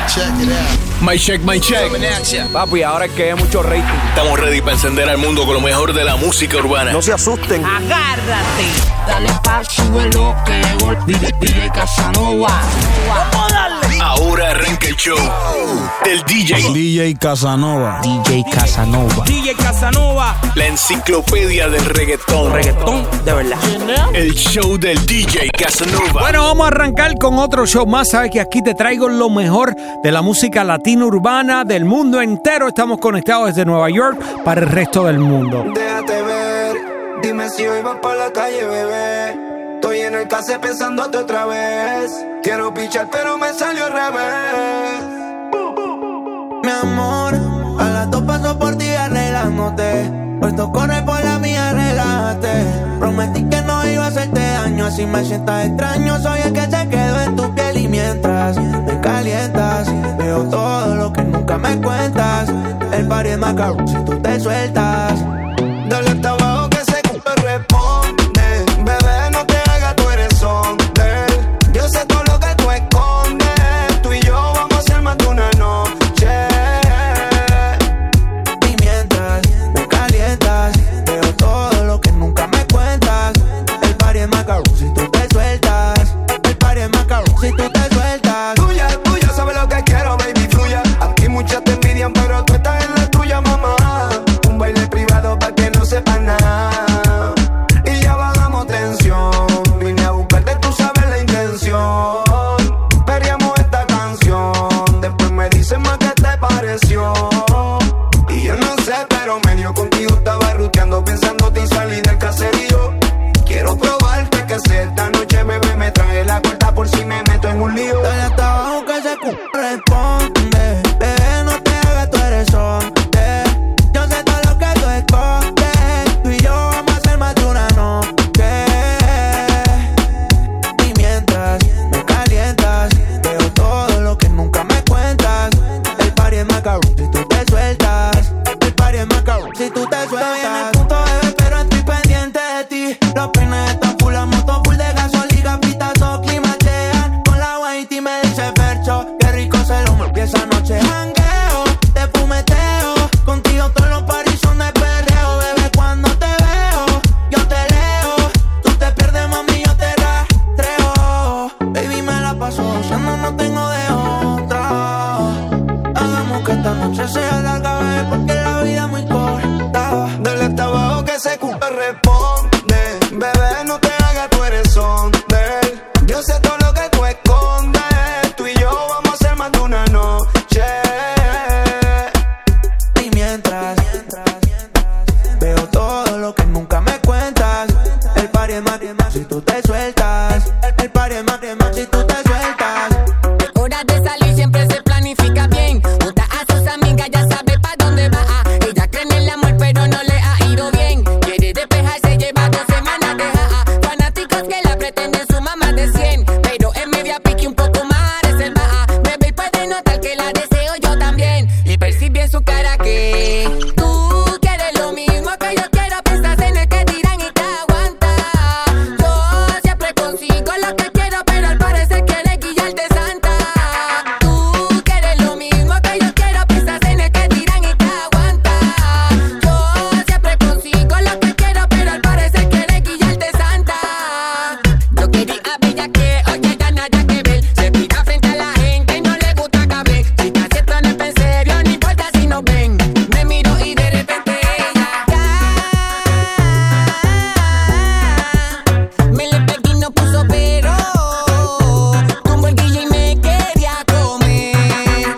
My check, my check. Papi, ahora es que hay mucho rating. Estamos ready para encender al mundo con lo mejor de la música urbana. No se asusten. Agárrate. Dale pa' súbelo que llegó DJ Casanova. Vamos a darle. Ahora arranca el show del DJ Casanova. DJ Casanova. DJ Casanova. La enciclopedia del reggaetón. Reggaetón de verdad. El show del DJ Casanova. Bueno, vamos a arrancar con otro show más. Sabes que aquí te traigo lo mejor de la música latina urbana del mundo entero. Estamos conectados desde Nueva York para el resto del mundo. Déjate ver, dime si hoy vas por la calle, bebé. Estoy en el case pensándote otra vez. Quiero pichar pero me salió al revés. Mi amor, a las 2 paso por ti arreglándote. Puesto corre por la mía, relájate. Prometí que no iba a hacerte daño, así me sientas extraño. Soy el que se quedó en tu piel y mientras me calientas, veo todo lo que nunca me cuentas. El party es más caro si tú te sueltas. Dale hasta abajo que se responde. Bebé, no te hagas, tú eres hombre. Yo sé todo lo que tú escondes. Tú y yo vamos a ser más de una noche. Y mientras me calientas, veo todo lo que nunca me cuentas. El party es más caro si tú te sueltas. El party es más caro si tú te sueltas. Tuya, sabes lo que quiero, baby, fluya. Aquí muchas te envidian, pero tú estás en la tuya, mamá. Un baile privado pa' que no sepa nada. Y ya bajamos tensión. Vine a buscarte, tú sabes la intención. Veríamos esta canción. Después me dices más qué te pareció. Y yo no sé, pero medio contigo estaba ruteando, pensándote y salí del caserío. Quiero probarte que sea esta noche, bebé, me trae la corta por si me meto en un lío. Dale hasta abajo que se responde. Bebé, no te hagas, tú eres hombre. Yo sé todo lo que tú escondes. Tú y yo vamos a hacer más de una noche. Y mientras me calientas, veo todo lo que nunca me cuentas. El party es más caro si tú te sueltas. El party es más caro si tú te sueltas. Estoy en el punto, bebé, pero estoy pendiente de ti. Los peines están full, la moto full de gasolina, pitazo, climachean. Con la white me dice Fercho, qué rico se lo mordió esa noche. Jangueo, te fumeteo, contigo todos los paris son de perreo. Bebé, cuando te veo, yo te leo. Tú te pierdes, mami, yo te rastreo. Baby, me la paso usando, no tengo de otra. Hagamos que esta noche sea larga, bebé, porque la vida es muy corta. Dale hasta abajo que se responde. Bebé, no te hagas, tú eres hombre. Yo sé todo lo que tú escondes. Tú y yo vamos a ser más de una noche. Y mientras veo todo lo que nunca me cuentas. El party es más si tú te sueltas. El party es más si tú te sueltas. Hora de salir siempre se planifica bien. Junta a sus amigas, ya sabe pa' dónde va. Ella cree en el amor pero no le ha ido bien. Quiere despejarse, lleva 2 semanas de jaja. Fanáticos que la pretenden sumar más de 100. Pero en media pique un poco más reservada. Bebé puede notar que la deseo yo también. Y percibe en su cara que tú quieres lo mismo que yo quiero. Piensas en el que dirán y te aguanta. Yo siempre consigo lo que quiero, pero al parecer quiere guillarte santa. Tú quieres lo mismo que yo quiero. Piensas en el que dirán y te aguanta. Yo siempre consigo lo que quiero, pero al parecer quiere guillarte santa. Yo quería bella que oye ya nada que ver. Se tira frente a la gente y no le gusta caber. Chicas se planes en serio, no importa si no ven. Me miro y de repente ella me le pegué y no puso pero. Tumbó el guille y me quería comer.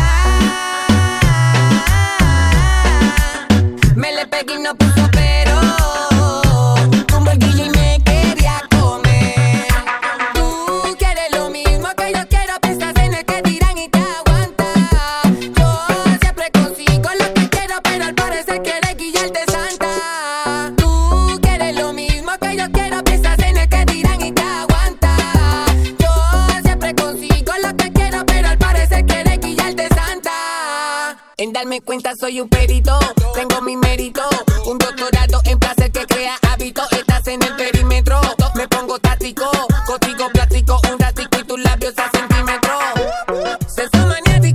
Me le pegué y no puso pero. Tumbó el guille y me quería comer. Tú quieres lo mismo que yo quiero. Piensas en el que dirán y te aguanta. Yo siempre consigo lo que quiero, pero al parecer quiere guillarte santa. Tú quieres lo mismo que yo quiero. Piensas en el que dirán y te aguanta. Yo siempre consigo lo que quiero, pero al parecer quiere guillarte santa. En darme cuenta soy un perito, tengo mi mérito. Un doctorado en placer que crea hábito. Estás en el perímetro, me pongo táctico. Contigo plástico un ratico y tus labios a centímetros. Sexo maniático.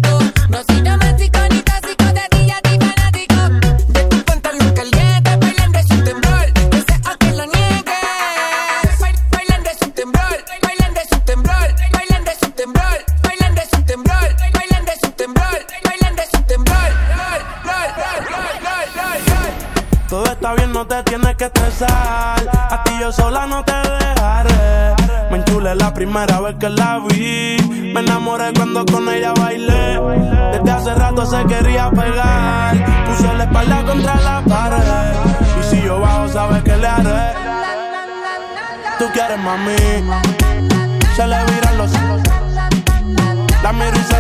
tienes que estresar. A ti yo sola no te dejaré. Me enchulé la primera vez que la vi. Me enamoré cuando con ella bailé. Desde hace rato se quería pegar. Puse la espalda contra la pared. Y si yo bajo, sabes que le haré. Tú quieres, mami. Se le viran los ojos. La miro y se...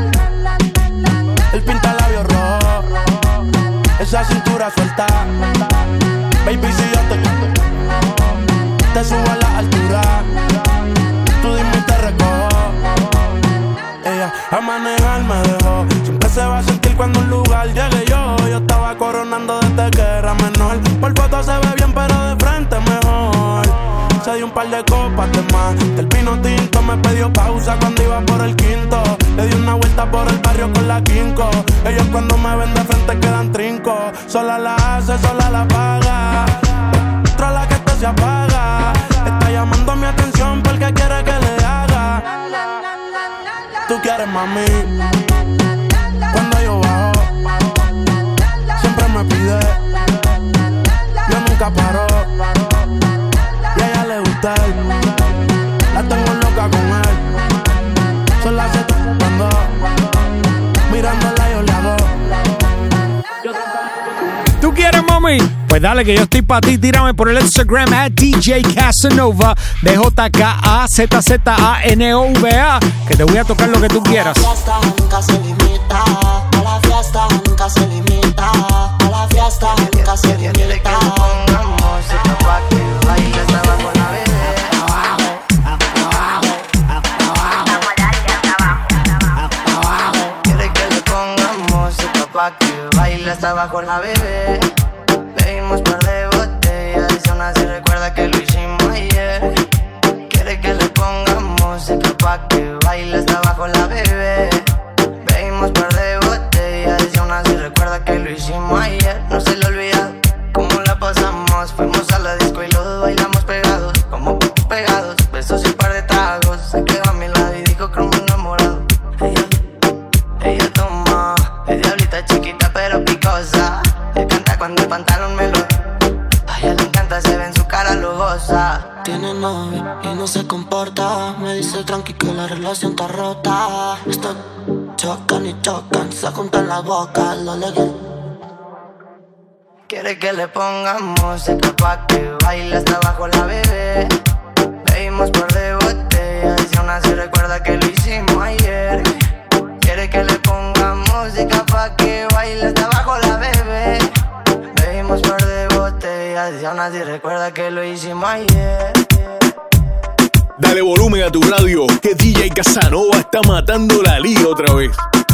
El pinta labios rojo. Esa cintura suelta. Baby, si yo te subo a la altura, tú dime y te recojo. Ella a manejar me dejó. Siempre se va a sentir cuando un lugar llegue yo. Yo estaba coronando desde que era menor. Por foto se ve bien pero de frente mejor. Se dio un par de copas de más. Del pino tinto me pidió pausa cuando iba por el quinto. Le di una vuelta por el barrio con la quinco. Ellos cuando me ven de frente quedan trinco. Sola la hace, sola la paga. Otra la que esto se apaga. Está llamando mi atención porque quiere que le haga. Tú quieres, mami. Cuando yo bajo, siempre me pide. Yo nunca paro. Y a ella le gusta él. La tengo loca con él. Sola se está ocupando. Mirándola yo le hago. ¿Tú quieres, mami? Pues dale que yo estoy para ti. Tírame por el Instagram @DJ Casanova de JKAZZANOVA, que te voy a tocar lo que tú quieras. A la fiesta nunca se limita. A la fiesta nunca se limita. A la fiesta nunca se limita. Quiere que le pongamos música pa' que baile hasta abajo la bebé. Quiere que le pongamos música pa' que baile hasta abajo la bebé. Bebimos par de botellas y aún así recuerda que lo hicimos ayer. Quiere que le pongamos música pa' que baile hasta abajo la bebé. Bebimos par de botellas y aún así recuerda que lo hicimos ayer. No se le olvida cómo la pasamos. Fuimos a la disco y los dos bailamos pegados, como pegados. Besos y un par de tragos. Se quedó a mi lado y dijo que me enamorado. Ella toma, es diablita chiquita pero picosa. Le canta cuando el pantalón me lo... A ella le encanta, se ve en su cara lujosa. Tiene novio y no se comporta. Me dice tranqui que la relación está rota. Esto chocan y chocan, se juntan las bocas, lo legué. Quiere que le pongamos música pa' que baile hasta abajo la bebé. Bebimos par de botellas y aún así recuerda que lo hicimos ayer. Quiere que le pongamos música pa' que baile hasta abajo la bebé. Bebimos par de botellas y aún así recuerda que lo hicimos ayer. Dale volumen a tu radio, que DJ Casanova está matando la liga otra vez.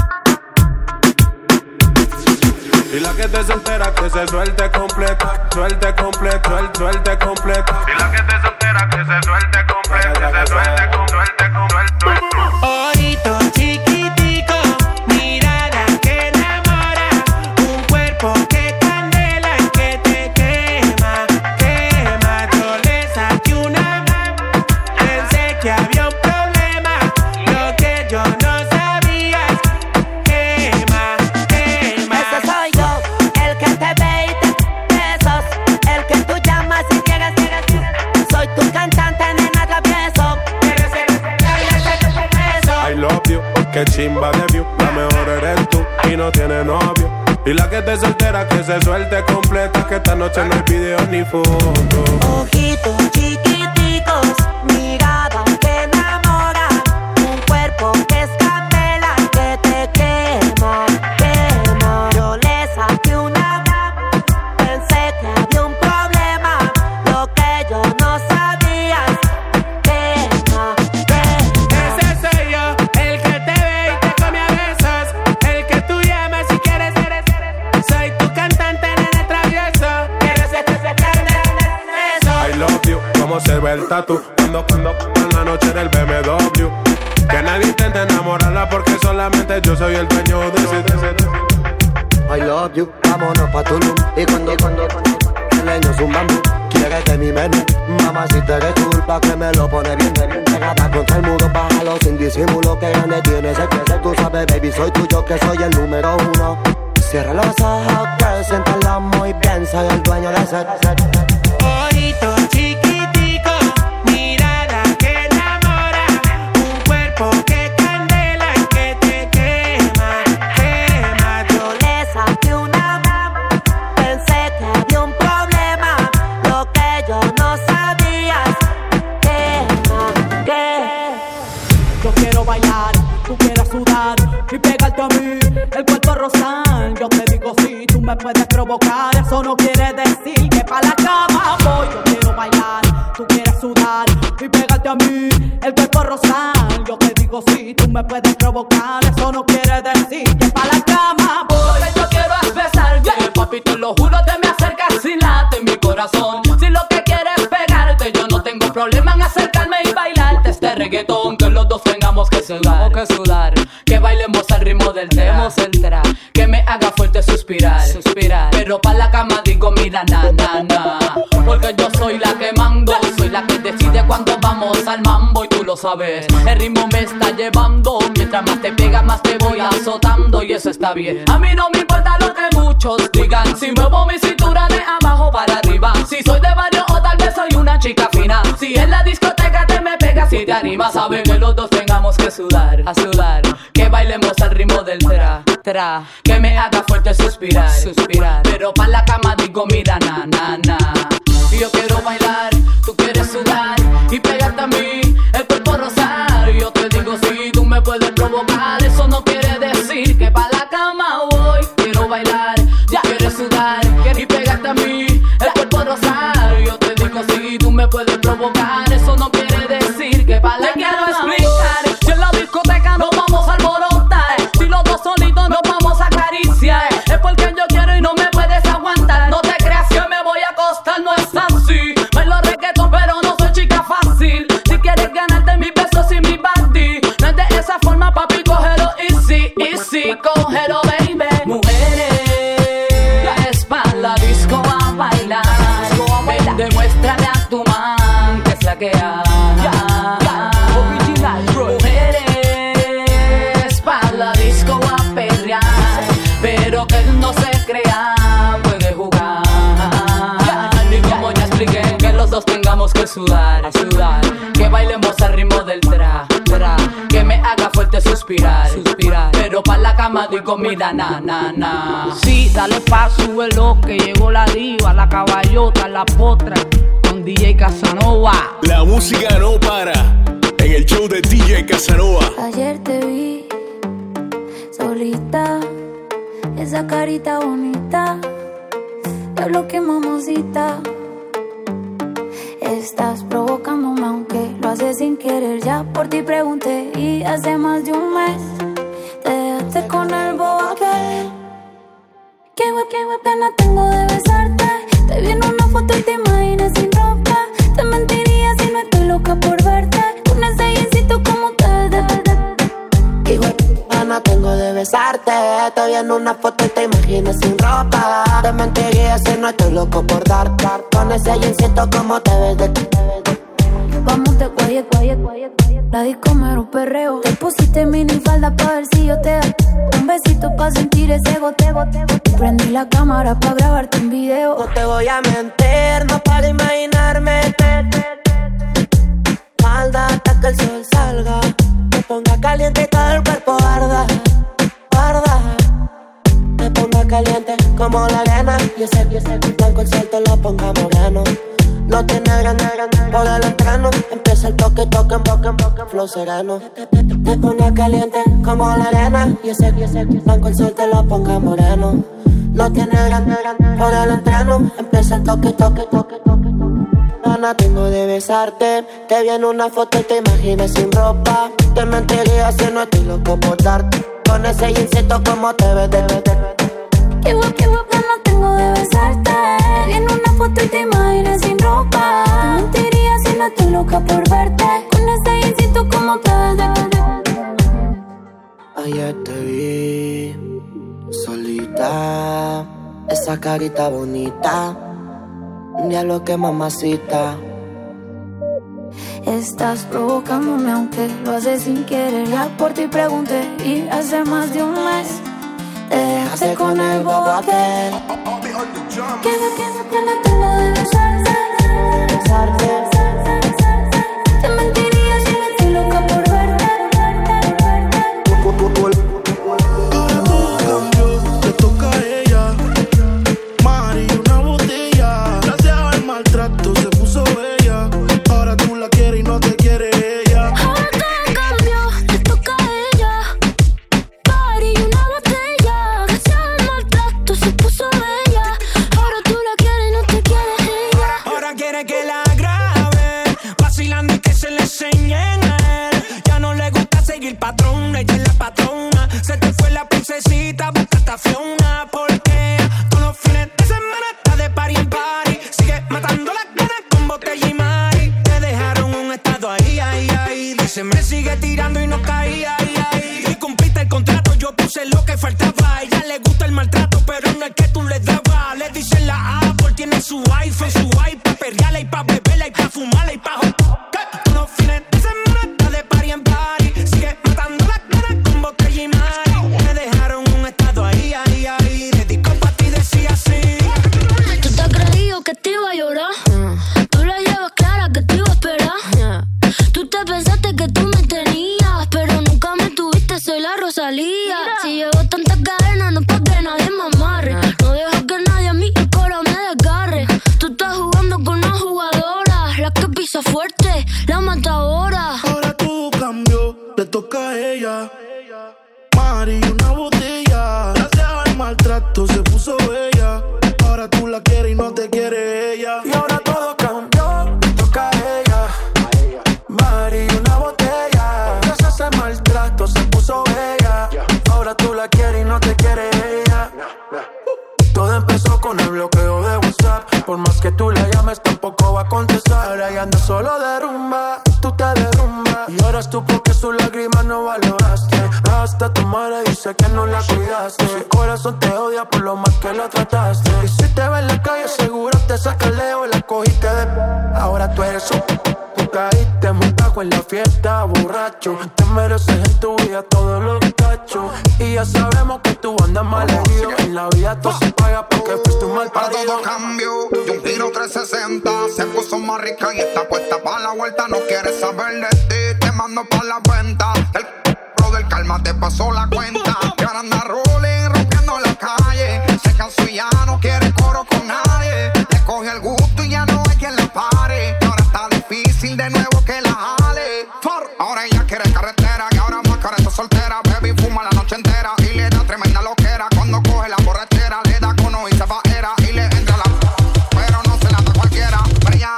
Y la que te soltera que se suelte completa, suelte completa, suelte completa. Y la que te soltera que se suelte completa, se suelte completa. Ojito chiquitico, mirada que enamora, un cuerpo que candela y que te quema, quema. Yo le saqué una, pensé que había un problema, lo que yo no sabía es quema, quema. Ese soy yo, el que te ve y te besos, el que tú llamas y llegas. Soy tu cantante, nena travieso. I love you, que chimba de view. La mejor eres tú y no tiene novio. Y la que te soltera que se suelte completa, que esta noche no hay video ni foto. Ojitos chiquiticos, mirada que enamora, un cuerpo que es candela que te quema, quema. Yo le saqué una, pensé que había un problema, lo que yo no sabía es quema, quema. Ese soy yo, el que te ve y te come a besos, el que tú llamas si quieres. Soy tu cantante, nene travieso. Quiero ser tu secretario. I love you, como se ve el tatu cuando en la noche del BMW. Que nadie intente enamorarla porque solamente yo soy el dueño de ese. I love you, vámonos pa' Tulum. Y cuando el leño zumbando, quiere que mi menú, mamá si te eres culpa que me lo pone bien. Pegada contra el muro, bájalo sin disimulo. Que grande tiene ese que tú sabes, baby, soy tuyo que soy el número uno. Cierra los ojos, girl, siéntelo muy bien. Soy el dueño de ese. Ojito chiquitico, mirada que enamora, un cuerpo que candela y que te quema, quema. Yo le saqué una brava, pensé que había un problema. Lo que yo no sabía es que yo quiero bailar, tú quieres sudar y pegarte a mí, el cuerpo rozar. Yo te digo si tú me puedes provocar, eso no quiere decir que pa' la cama voy. Yo quiero bailar, tú quieres sudar y pegarte a mí, el cuerpo rozar. Yo te digo si tú me puedes provocar, eso no quiere decir que pa' la cama voy. Lo que yo quiero es besarte, papi, te lo juro, te me acercas y late en mi corazón. Si lo que quieres es pegarte, yo no tengo problema en acercarme y bailarte este reggaetón. Que los dos tengamos que sudar, que bailemos al ritmo del tra, que me haga fuerte suspirar, pero pa' la cama digo mira na, porque yo soy la que mando, soy la que decide cuando vamos al mambo y tú lo sabes, el ritmo me está llevando, mientras más te pega más te voy azotando y eso está bien. A mí no me importa lo que muchos digan, si muevo mi cintura de abajo para arriba, si soy de barrio o tal vez soy una chica fina, si en la discoteca te me pegas y te animas, sabes que los dos tengamos que sudar, que bailemos al ritmo del tra, que me haga fuerte suspirar, pero pa' la cama digo mira na, yo quiero bailar, tú quieres sudar y pegarte a mí, el cuerpo rozar. Yo te digo si tú me puedes provocar, eso no quiere decir que pa' la cama voy. Quiero bailar, ya quieres sudar y pegarte a mí, el cuerpo rozar. Yo te digo si tú me puedes provocar, eso no quiere decir que pa' la cama voy. Te quiero explicar, si en la discoteca nos vamos a alborotar, si los dos solitos nos vamos a acariciar, es porque yo quiero y no me puedes aguantar. No te creas que me voy a acostar, no es así. Bailo reggaetón pero no soy chica fácil. Si quieres ganarte mis besos y mi body, no es de esa forma, papi, cógelo easy, cógelo, baby. Mujeres, la espalda disco a bailar, ven, demuéstrale a tu man que es la que hay. Mujeres, para la disco a perrear, pero que él no se crea, puede jugar. Y como ya expliqué, que los dos tengamos que sudar, que bailemos al ritmo del tra, que me haga fuerte suspirar, pero pa' la cama digo mira na. Sí, dale pa' súbelo, que llegó la diva, la caballota, la potra, con DJ Casanova. La música no para en el show de DJ Casanova. Ayer te vi solita, esa carita bonita, diablo que mamacita. Estás provocándome aunque lo haces sin querer. Ya por ti pregunté y hace más de un mes te dejaste con el bobo aquel. Qué pena tengo de besarte. Te vi en una foto y te imaginé sin ropa. Te mentiría si no estoy loca por verte. Con ese jeansito como te ves. Qué pena tengo de besarte. Te vi en una foto y te imaginé sin ropa. Te mentiría si no estoy loco por darte. Con ese jeansito como te ves. Vamos de quiet. La disco mero perreo. Te pusiste mini falda pa' ver si yo te da un besito pa' sentir ese goteo. Prendí la cámara pa' grabarte un video. No te voy a mentir, no para imaginarme. Falda hasta que el sol salga, me ponga caliente y todo el cuerpo arda. Me ponga caliente como la arena. Y ese blanco el sol te lo ponga moreno. No tiene grande por el entreno. Empieza el toque, en flow sereno. Te pone caliente como la arena. Y ese blanco el sol te lo ponga moreno. No tiene grande por el entreno. Empieza el toque. Gana tengo de besarte. Te vi en una foto y te imaginé sin ropa. Te mentiría si no estoy loco por darte. Con ese jeansito como te ves. Qué gana tengo de besarte. Te vi en una foto y te imaginé sin ropa. Te mentiría si no estoy loca por verte. Con ese jeansito como te ves. Ayer te vi solita, esa carita bonita, diablo que mamacita. Estás provocándome aunque lo haces sin querer. Ya por ti pregunté y hace más de un mes te dejaste con el bobo aquel. Que no tengo de besarte. Te mentiría si me estoy loca por verte. Le toca a ella, Mari, una botella. Gracias al maltrato se puso bella. Ahora tú la quieres y no te quiere ella. Ahora todo cambió, le toca a ella. Mari, una botella. Gracias al maltrato se puso bella. Ahora tú la quieres y no te quiere ella. Ahora quiere que la grabe, vacilando y que se le enseñen a él. Ya no le gusta seguir patrón, ella es la patrona. Se te fue la princesita, buscaste a Fiona. Porque todos los fines de semana está de party en party. Sigue matando las ganas con botella y mari. Te dejaron un estado ahí, ahí, ahí. Dice me sigue tirando y no caía, ahí, ahí. Y cumpliste el contrato, yo puse lo que faltaba. A ella le gusta el maltrato, pero no es que tú le dabas. Le dicen la Apple, tiene su iPhone, su iPad, perreala y pa' beberla y pa' fumarla y pa' todos los fines de semana está de party en party. Sigue matando las ganas con botella y mari. Me dejaron un estado ahí, ahí, ahí. Dedicó pa' ti, decía así. Tú te has creído que te iba a llorar. Tú la llevas clara que te iba a esperar. Tú te pensaste que tú me tenías, pero nunca me tuviste, soy la Rosalía. Si llevo tantas cadenas, no es pa' que nadie me amarre. No dejo que nadie a mí el coro me desgarre. Tú estás jugando con una jugadora, la que pisa fuerte, la matadora. Ahora todo cambió, le toca a ella. Mari, una botella. Gracias al maltrato se puso bella. Ahora tú la quieres y no te quiere ella. Y ahora todo cambió, le toca a ella. Mari, una botella. Gracias al maltrato se puso bella. Ahora tú la quieres y no te quiere ella. Todo empezó con el bloqueo de WhatsApp. Por más que tú la llames tampoco va a contestar. Ahora ya anda solo de rumba, tú te derrumbas. Y ahora es tú porque sus lágrimas no valoraste. Hasta tu madre dice que no la cuidaste. Su corazón te odia por lo mal que la trataste. Y si te ve en la calle seguro te saca el leo y la cogiste de... Ahora tú eres un... Tú caíste montajo en la fiesta, borracho. Te mereces en tu vida todos los cachos. Y ya sabemos que tú andas mal herido. En la vida todo se paga porque fuiste un mal parido. Ahora todo cambió, y un giro 360. Se puso más rica y está puesta para la vuelta. No quiere saber de ti, te mando pa' la venta. El del calma te pasó la cuenta. Y ahora anda rolling, rompiendo la calle. Se cansó y ya no quiere coro con nadie. Le coge el gusto y ya no hay quien la pare. Y ahora está difícil de nuevo que la jale. Ahora ella quiere carretera y ahora más cara está soltera. Baby fuma la noche entera y le da tremenda loquera. Cuando coge la borrachera le da cono y se faera. Y le entra la... pero no se la da cualquiera. Pero ya.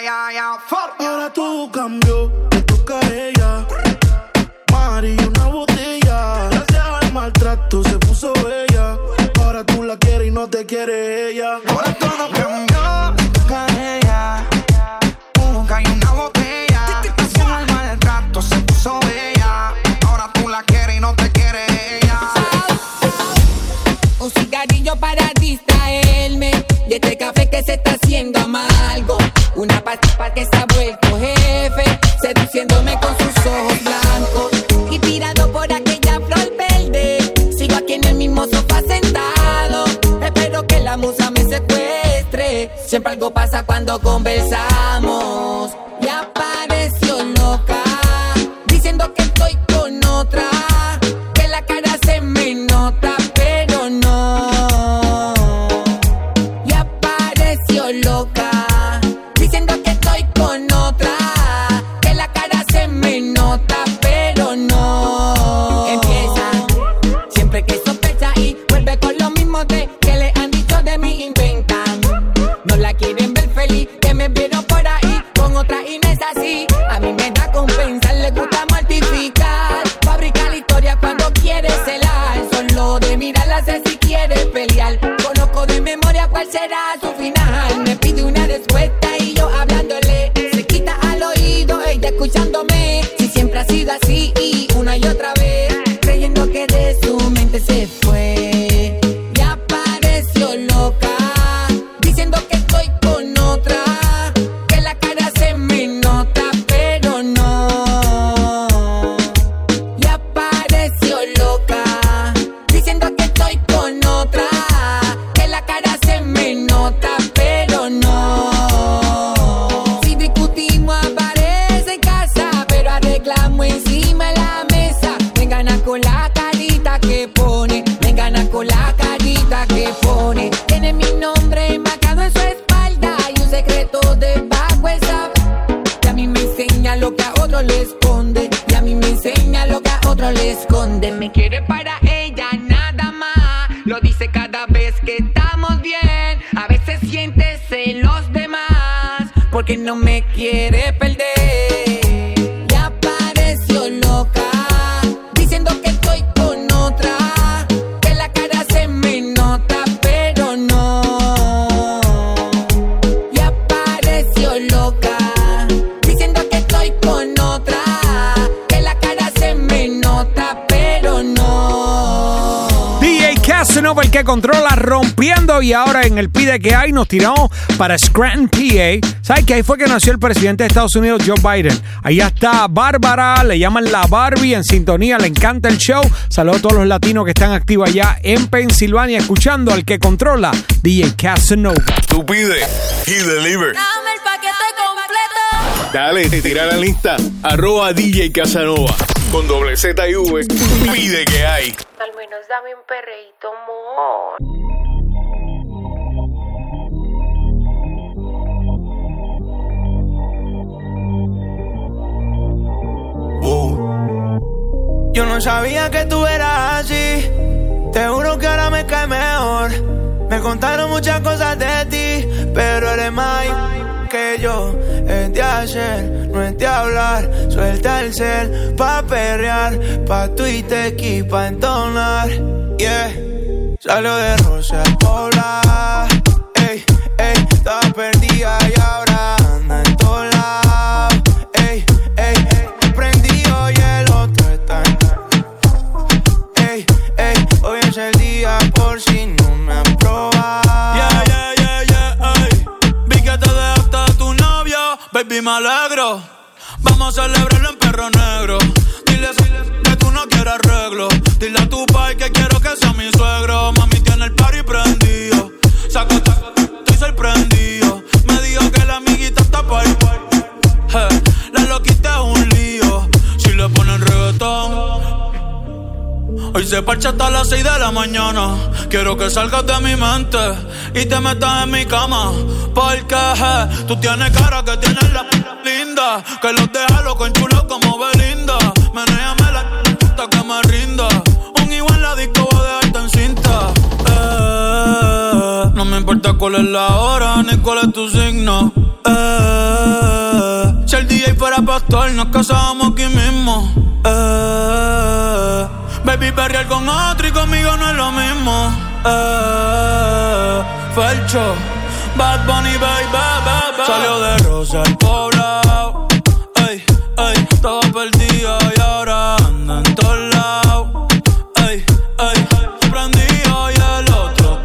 Ahora todo cambió, le toca a ella. Mari, una botella. Gracias al maltrato se puso bella. Ahora tú la quieres y no te quiere ella. Ahora todo cambió, le toca a ella. Nunca hay una botella. Gracias al maltrato se puso bella. Ahora tú la quieres y no te quiere ella. Un cigarrillo para distraerme de este café que se está haciendo amargo. Una pastilla que se ha vuelto jefe, seduciéndome con sus ojos blancos. Y tirado por aquella flor verde, sigo aquí en el mismo sofá sentado. Espero que la musa me secuestre. Siempre algo pasa cuando conversamos. Y apareció loca, diciendo que estoy con otra. Que la cara se me nota, pero no. Y apareció loca, diciendo que estoy con otra. Que la cara se me nota, pero no. Empieza siempre que sospecha y vuelve con lo mismo de que le han dicho de mí. Inventan, no la quieren ver feliz, que me vieron por ahí otra le esconde. Me quiere para ella nada más. Lo dice cada vez que estamos bien. A veces siente celos de más porque no me quiere perder. Ya apareció loca diciendo que estoy con otra, que la cara se me nota pero no. Ya apareció loca diciendo que estoy con otra, que la cara se me nota pero no. DJ Casanova, el que controla, rompiendo, y ahora en el pide que hay nos tiramos para Scranton, PA. ¿Sabes que ahí fue que nació el presidente de Estados Unidos, Joe Biden? Allá está Bárbara, le llaman la Barbie, en sintonía, le encanta el show. Saludos a todos los latinos que están activos allá en Pensilvania, escuchando al que controla, DJ Casanova. Tú pide y deliver. Dame el paquete completo. Dale, te tira la lista. @DJ Casanova. Con doble Z y V. Pide que hay. Al menos dame un perreíto, amor. Yo no sabía que tú eras así. Te juro que ahora me cae mejor. Me contaron muchas cosas de ti, pero eres más que yo. Es de hacer, no es de hablar. Suelta el cel pa' perrear, pa' Twitter y pa' entonar. Yeah, salió de Rosa al Pobla. Ey, ey, estaba perdida y ahora anda en todos lados. Ey, ey, ey, prendido y el otro está en... Ey, ey, hoy es el día por si no me han probado. Yeah, yeah, yeah, yeah, ey. Vi que te dejaste de tu novio, baby, me alegro. Vamos a celebrarlo en Perro Negro. Dile que tú no quieres arreglo. Dile a tu pai que quiero que sea mi suegro. Mami tiene el party prendido. Sácate, estoy sorprendido. Me dijo que la amiguita está pa' ahí. La loquita es un lío. Si le ponen reggaetón. Hoy se parcha hasta las 6 de la mañana. Quiero que salgas de mi mente y te metas en mi cama. Porque tú tienes cara que tienes la linda, que los deja loco en chulo como Belinda. Menéame la hasta que me rinda. Un igual en la disco voy a dejarte en cinta. No me importa cuál es la hora ni cuál es tu signo. Si el DJ fuera pastor nos casábamos aquí mismo. Baby, perrear con otro y conmigo no es lo mismo. Felcho, Bad Bunny, baby. Salió de Rosa al Poblado. Ey, ey, estaba perdida y ahora anda en todos lados. Ey, ey, prendido y el otro.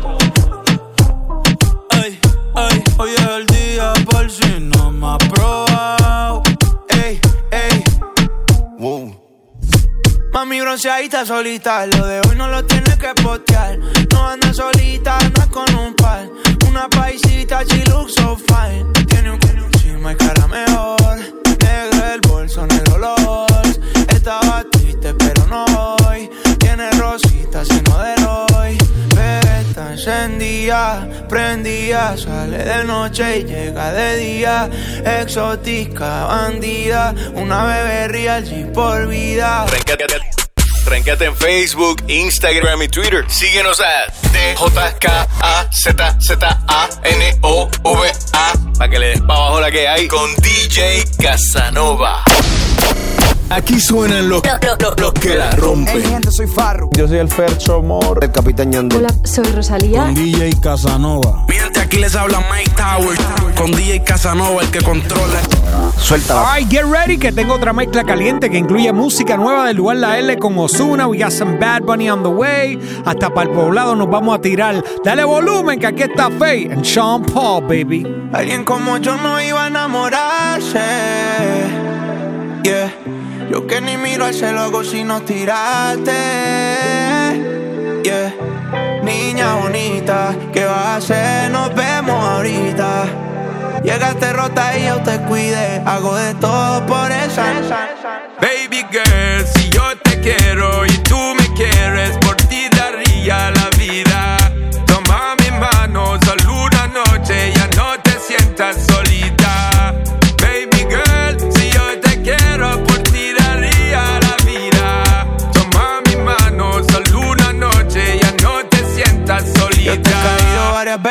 Ey, ey, hoy es el día por si no me ha probado. Ey, ey, wow. Mami bronceadita solita, lo de hoy no lo tienes que postear. No anda solita, anda con un par. Una paisita, she looks so fine. Tiene un chisme y cara mejor. Negro el bolso, negro los. Estaba triste pero no hoy. Tiene rositas sino de Roy. Pero está encendida, prendida. Sale de noche y llega de día. Exótica, bandida. Una bebé real, G por vida. Tréncate en Facebook, Instagram y Twitter. Síguenos a DJKAZZANOVA para que le des pa' abajo la que hay con DJ Casanova. Aquí suenan los que la rompen. Hey, gente, soy Farru. Yo soy el Fercho Mor. El Capitán Ñando. Hola, soy Rosalía. Con DJ Casanova. Mi gente, aquí les habla Mike Towers. Con DJ Casanova, el que controla. Suéltala. Alright, get ready que tengo otra mezcla caliente que incluye música nueva del lugar La L con Ozuna. We got some Bad Bunny on the way. Hasta para el poblado nos vamos a tirar. Dale volumen que aquí está Faye and Sean Paul, baby. Alguien como yo no iba a enamorarse. Yeah. Yo que ni miro al cielo hago si no tiraste. Yeah. Niña bonita, ¿qué vas a hacer? Nos vemos ahorita. Llegaste rota y yo te cuide. Hago de todo por esa. Baby girl, si yo te quiero y tú me quieres, por ti daría la vida. Toma mi mano, solo una noche, ya no te sientas solita. Baby girl, si yo te quiero, por ti daría la vida.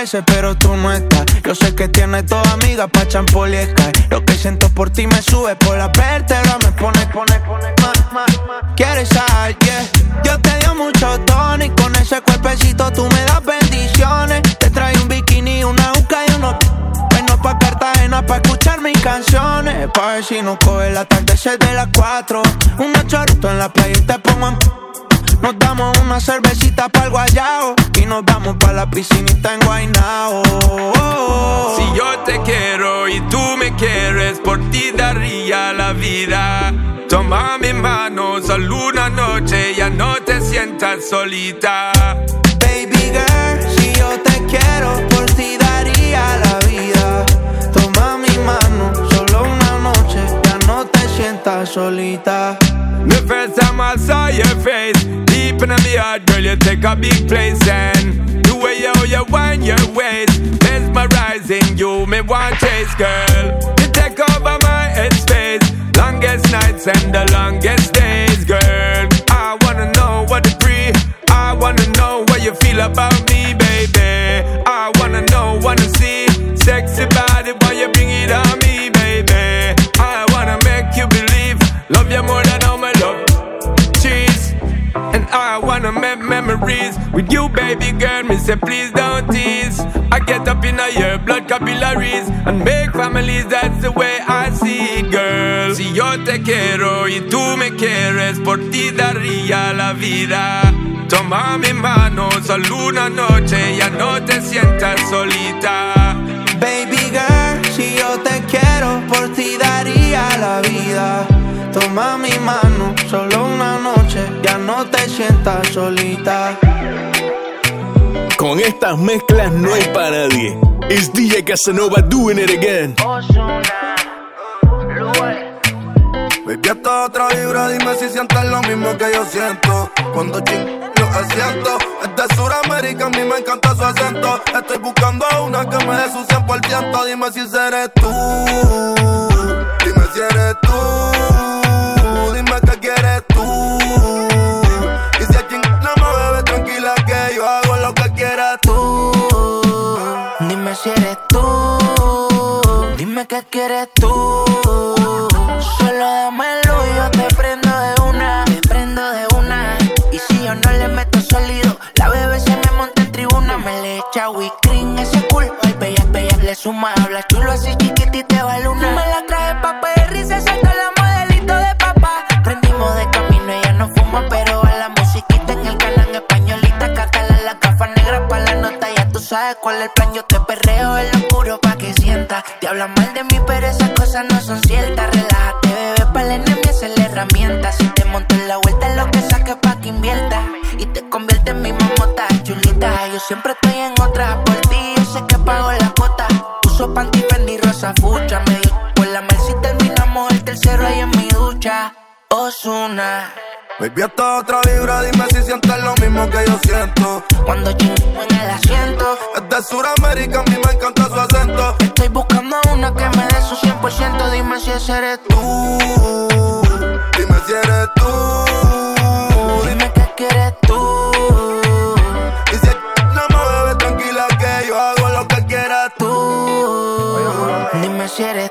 veces, pero tú no estás. Yo sé que tienes toda amiga pa' champol y Sky. Lo que siento por ti me sube por la vértebra, me pone quieres sal, yeah. Yo te dio mucho tono y con ese cuerpecito tú me das bendiciones. Te trae un bikini, una uca y unos bueno pa' Cartagena pa' escuchar mis canciones. Pa' ver si nos coge el atardecer de las 4. Unos choritos en la playa y te pongo en... Nos damos una cervecita pa'l guayao y nos vamos pa' la piscinita en Guaynao. Si yo te quiero y tú me quieres, por ti daría la vida. Toma mi mano, solo una noche, ya no te sientas solita. Baby girl, si yo te quiero, por ti daría la vida. Toma mi mano, solo una noche, ya no te sientas solita. The first time I saw your face, deep in my heart, girl, you take a big place. And the way how you wind your waist, mesmerizing you, me want chase, girl. You take over my headspace, longest nights and the longest days, girl. I wanna know what to breathe, I wanna know what you feel about me, baby. I wanna know, wanna see, sexy body, why you bring it on me, baby. I wanna make you believe, love you more than all my love. Cheese. And I wanna make memories with you, baby girl. Me say please don't tease. I get up in your blood capillaries and make families, that's the way I see it, girl. Si yo te quiero y tú me quieres, por ti daría la vida. Toma mi mano, solo una noche, ya no te sientas solita. Baby girl, si yo te quiero, por ti daría la vida. Toma mi mano, solo una noche, ya no te sientas solita. Con estas mezclas no hay para nadie. It's DJ Casanova doing it again. Baby, esta otra vibra, dime si sientes lo mismo que yo siento. Cuando yo asiento, es de Sudamérica, a mí me encanta su acento. Estoy buscando a una que me dé su 100%. Dime si eres tú, dime si eres tú. Dime qué quieres tú. Y si aquí no me bebes, tranquila que yo hago lo que quieras tú. Dime si eres tú. Dime qué quieres tú. Solo dámelo y yo te prendo de una. Te prendo de una. Y si yo no le meto sólido, la bebé se me monta en tribuna. Me le echa whipped cream, ese cool. Ay, bella, le suma. Habla chulo así chiquitita y te va luna. Me la traje pa' perri, se salta la modelito de papá. Prendimos de camino, ella no fuma, pero a la musiquita en el canal españolita. Cátala la gafa negra pa' la nota, ya tú sabes cuál es el plan. Yo te perreo en lo oscuro pa' que sientas. Te hablan mal de mí, pero esas cosas no son ciertas. Relájate, bebé, pa' la enemiga esa es la herramienta. Si te monto en la vuelta, es lo que saques pa' que inviertas. Y te convierte en mi mamota chulita. Yo siempre estoy en otra por ti, yo sé que pago la cuota. Uso panty Fendi rosa fucha. Me dio por la mal si terminamos el tercero ahí en mi ducha. Ozuna. Baby, esta otra vibra, dime si sientes lo mismo que yo siento. Cuando chingo en el asiento, es de Sudamérica, a mí me encanta su acento. Estoy buscando a una que me dé su 100%. Dime si ese eres tú. Dime si eres tú. Dime qué quieres tú. Y si no me bebes, tranquila que yo hago lo que quieras tú. Dime si eres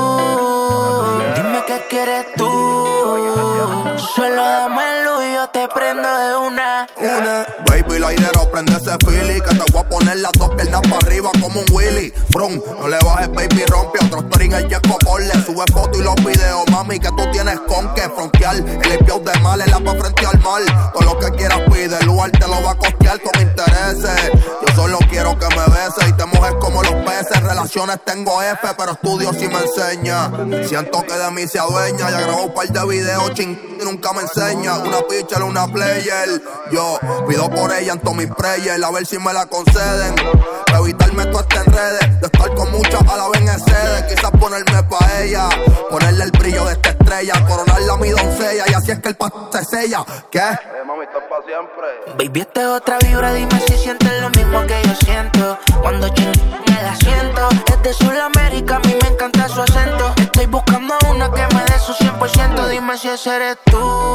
tú. Dime qué quieres tú. Solo dame luz y yo te prendo de una. Baby, la airero, prende ese Philly. Que te voy a poner las dos piernas para arriba como un Willy. Brum, no le bajes, baby, rompe. Otro story en el Jesco Porle. Sube fotos y los videos, mami, que tú tienes con que frontear. El espiao de mal, el pa' frente al mal. Todo lo que quieras pide, el lugar te lo va a costear con intereses. Yo solo quiero que me beses y te mojes como los peces. Relaciones tengo F, pero estudio sí me enseña. Siento que de mí se adueña. Ya grabó un par de videos, y nunca me enseña. Una pitcher, una player. Yo pido por ella en todos mis prayers, a ver si me la conceden. Para evitarme todo este enredes, de estar con muchas a la vez en sede. Quizás ponerme pa' ella, ponerle el brillo de esta estrella, coronarla a mi doncella, y así es que el se sella. ¿Qué? Mami, esto es pa' siempre. Baby, esta es otra vibra, dime si sientes lo mismo que yo siento. Cuando chingo en el asiento, es de Sudamérica, a mí me encanta su acento. Estoy buscando a una que me dé su 100%. Dime si ese eres tú.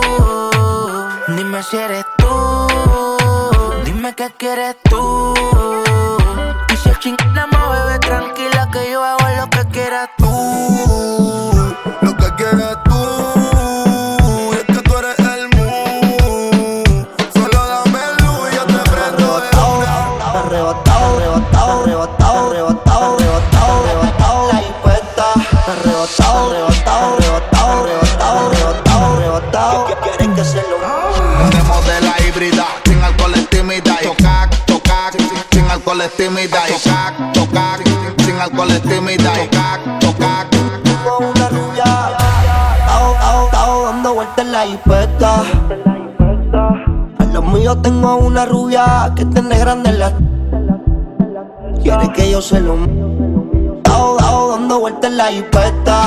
Dime si eres tú. Dime qué quieres tú. Y si Chingamos, bebé, tranquila que yo hago lo que quieras tú. Lo que quieras tú. Y es que tú eres el mood. Solo dame luz y yo te prendo de una. Arrebatado, arrebatado, arrebatado, arrebatado, arrebatado, arrebatado. La impuesta. Arrebatado, arrebatado, arrebatado, arrebatado, arrebatado, arrebatado. Quieren que se lo tenemos de la híbrida, sin alcohol es tímida. Tocar, tocar, sin alcohol es tímida. Tocar, tocar, sin alcohol es tímida. Tocar, tocar. Tengo una rubia, dando vueltas en la hipeta. A los míos tengo una rubia que tiene grande la. Quiere que yo se lo. Dando vueltas en la hipeta.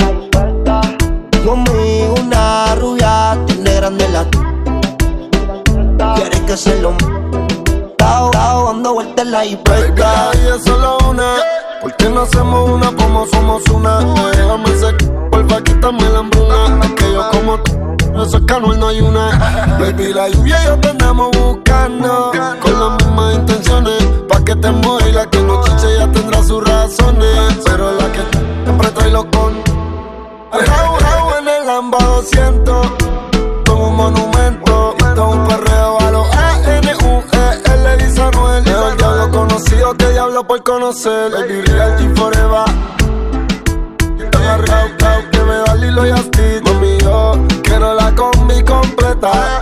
Conmigo una rubia tiene grande la. Quiere que se lo. Dando vueltas en la hipeta. Baby, la vida es solo una. ¿Por qué no hacemos una como somos una? Déjame ser, porfa, quítame la hambruna. Es que yo como eso es no hay una. Baby, la lluvia y yo te andamos buscando con las mismas intenciones. Pa' que te mueva y la que no chiche ya tendrá sus razones. Pero la que siempre trae los con Raúl en el Lamba 200. Como un monumento. Todo un perreo a los A-N-U-E-L. Dice Anuel. El diablo conocido que diablo por conocer. El Real G Forever. Agarrado que me da Lilo y Asti. Mami, yo quiero la combi completa.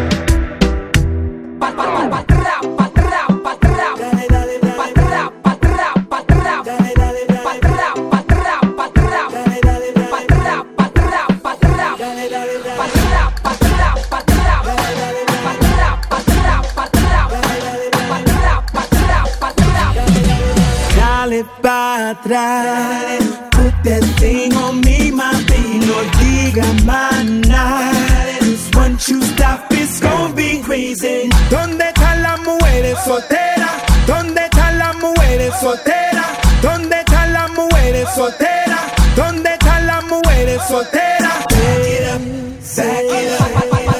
Dale pa' atrás, put that thing on me, mami, no diga más nada. Once you stop, it's gon' be crazy. ¿Dónde están las mujeres solteras? ¿Dónde están las mujeres solteras? ¿Dónde están las mujeres solteras? ¿Dónde están las mujeres solteras? Back it up, back it up.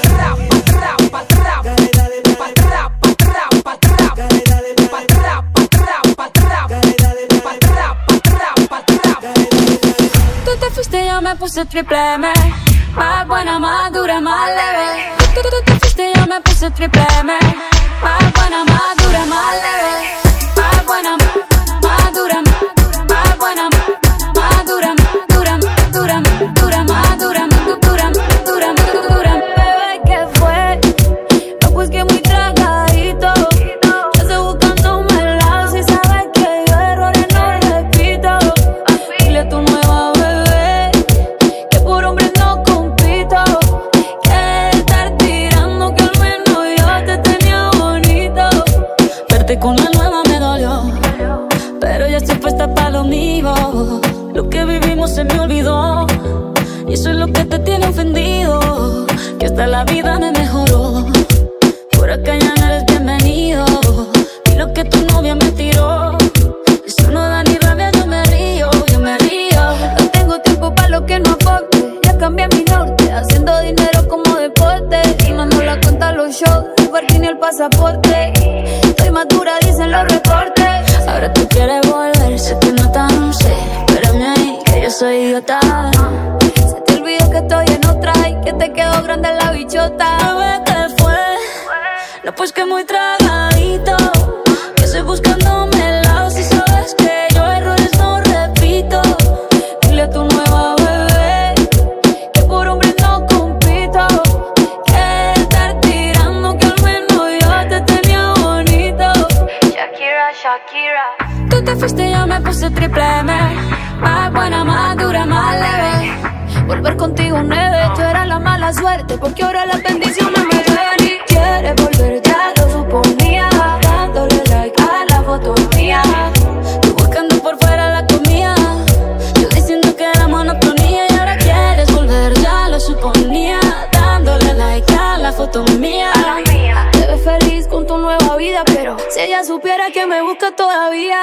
Yo me puse triple M, más buena, más dura, más leve. Tú te fuiste, yo me puse triple M, más buena, más dura, más leve. Más buena, más dura, más buena, más dura, dura, dura, dura, más dura, dura, dura, dura. Bebé, ¿qué fue? No, pues que muy tragadito. Yo estoy buscándome el lado, si sabes que yo errores no repito. Dile a tu nueva bebé que por hombre no compito. Que estar tirando que al menos yo te tenía bonito. Verte con la nueva me dolió, pero ya estoy puesta para lo mío. Lo que vivimos se me olvidó, y eso es lo que te tiene ofendido. Que hasta la vida me mejoró. Por acá ya no eres bienvenido. Y lo que tu novia me tiró, eso no da ni rabia, yo me río, yo me río. No tengo tiempo para lo que no aporte. Ya cambié mi norte, haciendo dinero como deporte. Y no nos la cuenta los shows, el parking y el pasaporte. Estoy madura, dicen los reportes. Ahora tú quieres volver, sé que no tan sé. Espérame ahí, que yo soy idiota. Se te olvidó que estoy en otra y que te quedó grande la bichota. Bebé, ¿qué fue? No, pues que muy tragadito. Que estoy buscándome el lado, si sabes que yo errores no repito. Dile a tu nueva bebé que por hombre no compito. Que estar tirando que al menos yo te tenía bonito. Shakira, Shakira. Tú te fuiste, yo me puse triple M, más buena, más dura, más leve. Volver contigo nueve, tú eras la mala suerte, porque ahora las bendiciones me ven. Y quieres volver, ya lo suponía, dándole like a la foto mía. Tú buscando por fuera la comida, yo diciendo que era monotonía. Y ahora quieres volver, ya lo suponía, dándole like a la foto mía. Te ves feliz con tu nueva vida, pero si ella supiera que me busca todavía.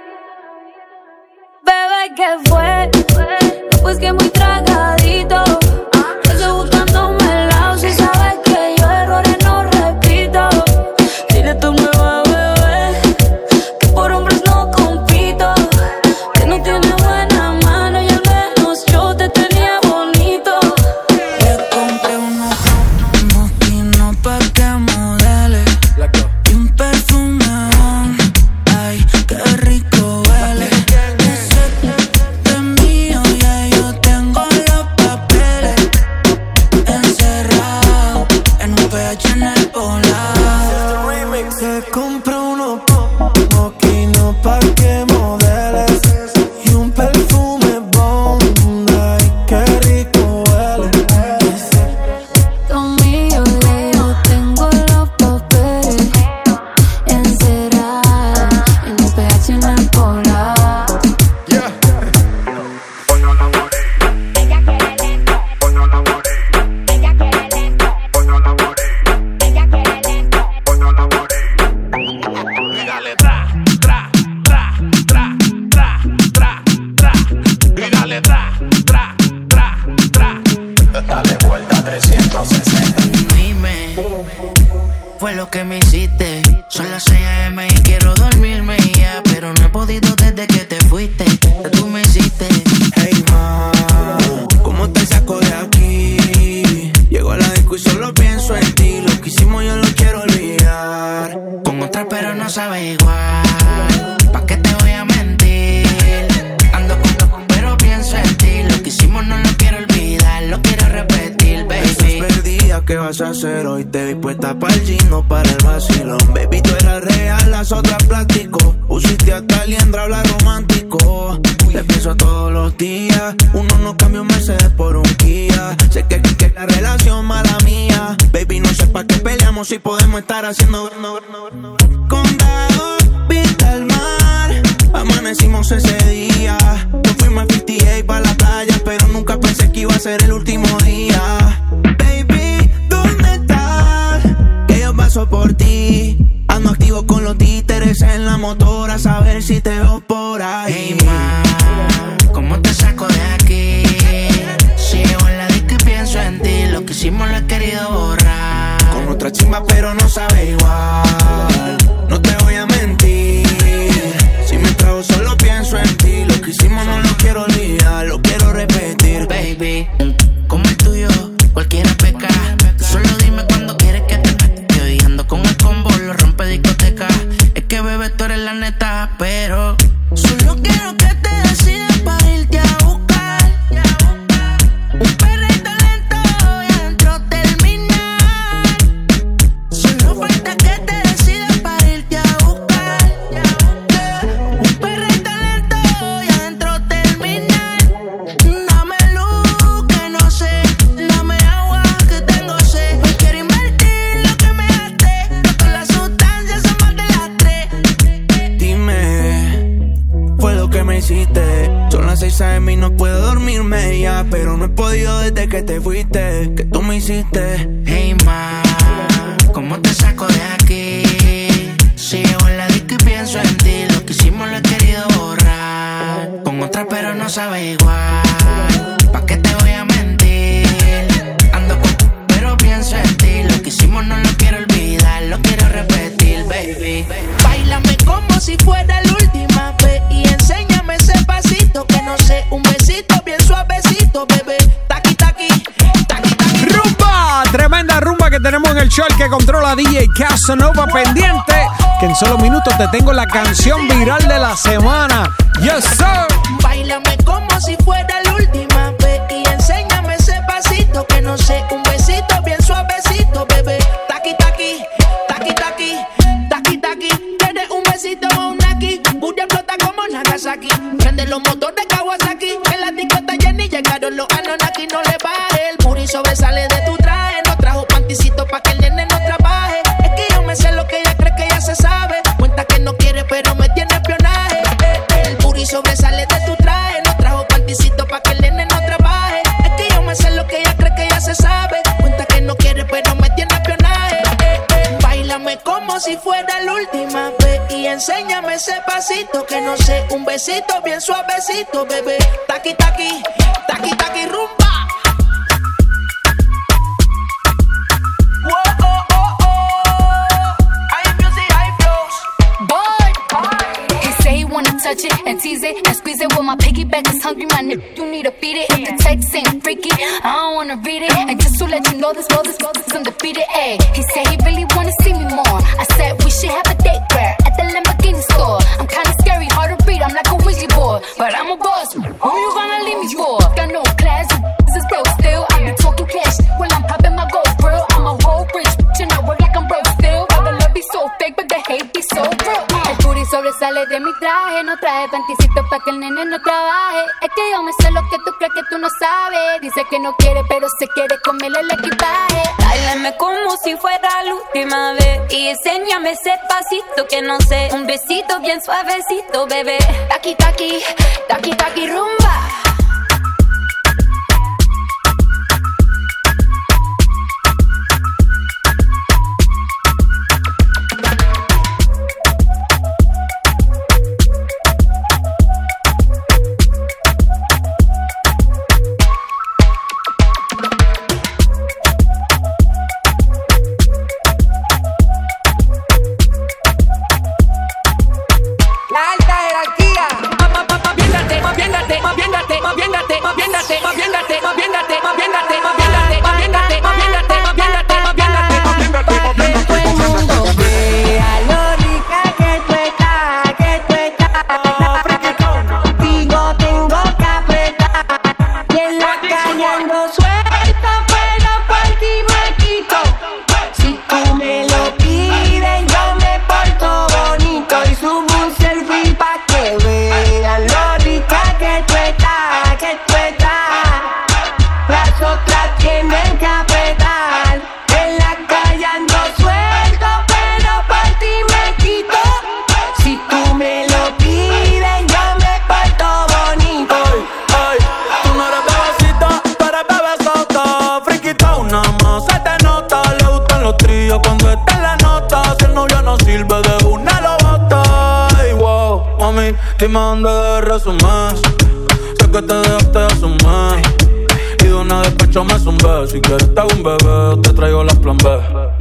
Bebé, ¿qué fue? No, pues que muy tragadito. Yo estoy buscándome el lado, si sabes que yo errores no repito. Dile a tu nueva bebé que por hombres no compito. pH en el polar. Te compro unos moquinos pa' que modeles y un perfume Bondi. Ay, qué rico huele. Conmigo leo, tengo los papeles encerrados en el pH en el polar. Fue lo que me hiciste. Son las 6 AM y quiero dormirme ya, pero no he podido desde que te fuiste. Ya tú me hiciste. Hey ma, ¿cómo te saco de aquí? Llego a la disco y solo pienso en ti. Lo que hicimos yo lo quiero olvidar. Con otra pero no sabe igual. ¿Pa' qué te voy a mentir? Ando con pero pienso en ti. Lo que hicimos no lo quiero olvidar. Lo quiero repetir, baby. ¿Qué vas a hacer hoy? Te vi puesta para el gino, para el vacilón. Baby, tú eras real, las otras plástico. Pusiste hasta liendra, habla romántico. Te pienso todos los días. Uno no cambia un Mercedes por un Kia. Sé que la relación mala mía. Baby, no sé pa' qué peleamos si podemos estar haciendo condado, vista al mar. Amanecimos ese día. Nos fuimos a 58 pa' la playa, pero nunca pensé que iba a ser el último día. Paso por ti, ando activo con los títeres en la motora, a saber si te veo por ahí. Hey ma, ¿cómo te saco de aquí? Si llevo en la disco y pienso en ti, lo que hicimos lo he querido borrar. Con otra chimba pero no sabe igual, no te voy a mentir. Si me trago solo pienso en ti, lo que hicimos no lo quiero olvidar, lo quiero repetir. Baby, como el tuyo, cualquiera peca. Solo dime cuando quieres que te con el combo, lo rompe discoteca. Es que bebé, tú eres la neta, pero solo quiero que te decidas para irte a buscar. Un perrito lento y adentro terminar. Solo falta que te decidas para irte a buscar. Un perrito lento y adentro terminar. Dame luz que no sé, dame agua que tengo sed. Hoy quiero invertir lo que me me hiciste. Son las 6 AM y no puedo dormirme ya, pero no he podido desde que te fuiste, que tú me hiciste. Hey ma, ¿cómo te saco de aquí? Si llevo en la disco y pienso en ti, lo que hicimos lo he querido borrar. Con otra pero no sabe igual, ¿pa' qué te voy a mentir? Ando con pero pienso en ti, lo que hicimos no lo quiero olvidar, lo quiero repetir, baby. Báilame como si fuera la última vez y enséñame ese pasito que no sé, un besito bien suavecito, bebé. Taqui, taqui, taqui, taqui. ¡Rumba! Tremenda rumba que tenemos en el show, el que controla DJ Casanova, pendiente, que en solo minutos te tengo la canción viral de la semana. Yes, sir. Báilame como si fuera la última vez y enséñame ese pasito que no sé, un besito bien suavecito, bebé. Taqui, taqui, taqui, taqui, taqui, taqui. ¿Quieres un besito o un aquí? Bulla explota como Nagasaki. Prende los motores de Kawasaki. En la disco está llena y llegaron los Anunnaki. No le baje, el puri sobresale de tu traje. No trajo panticito pa' que el nene no trabaje. Es que yo me sé lo que ella cree que ya se sabe. Cuenta que no quiere pero me tiene espionaje. El puri sobresale de tu traje. No trajo panticito pa' que el nene no trabaje. Es que yo me sé lo que ella cree que ya se sabe. Cuenta que no quiere pero me tiene espionaje. Báilame como si fuera la última vez y enséñame ese pasito que no sé, un besito bien suavecito, bebé. Taqui, taqui, taqui, taqui, rumba. Whoa, oh, oh, oh. High music, high flows. Boy, he say he wanna touch it and tease it and squeeze it. Well, my piggyback is hungry, my nigga, you need to feed it. If the text ain't freaky, I don't wanna read it. And just to let you know this, undefeated. Ayy, he said he really wanna see me more. I said we should have a date where at the Lamborghini store. I'm kinda scary, hard to read, I'm like a Ouija board, but I'm a boss. Who you gonna leave me for? Got no class, this is broke still. I be talking cash while I'm popping my gold grill. I'm a whole rich, no trae panticito pa' que el nene no trabaje. Es que yo me sé lo que tú crees que tú no sabes. Dice que no quiere, pero se quiere comerle el equipaje. Báilame como si fuera la última vez y enséñame ese pasito que no sé. Un besito bien suavecito, bebé. Taqui, taqui, taqui, taqui, rumba. Dime dónde debes resumir. Sé que te dejaste de asumir. Y de una despecho me zumbé. Si quieres te hago un bebé, te traigo las plan B.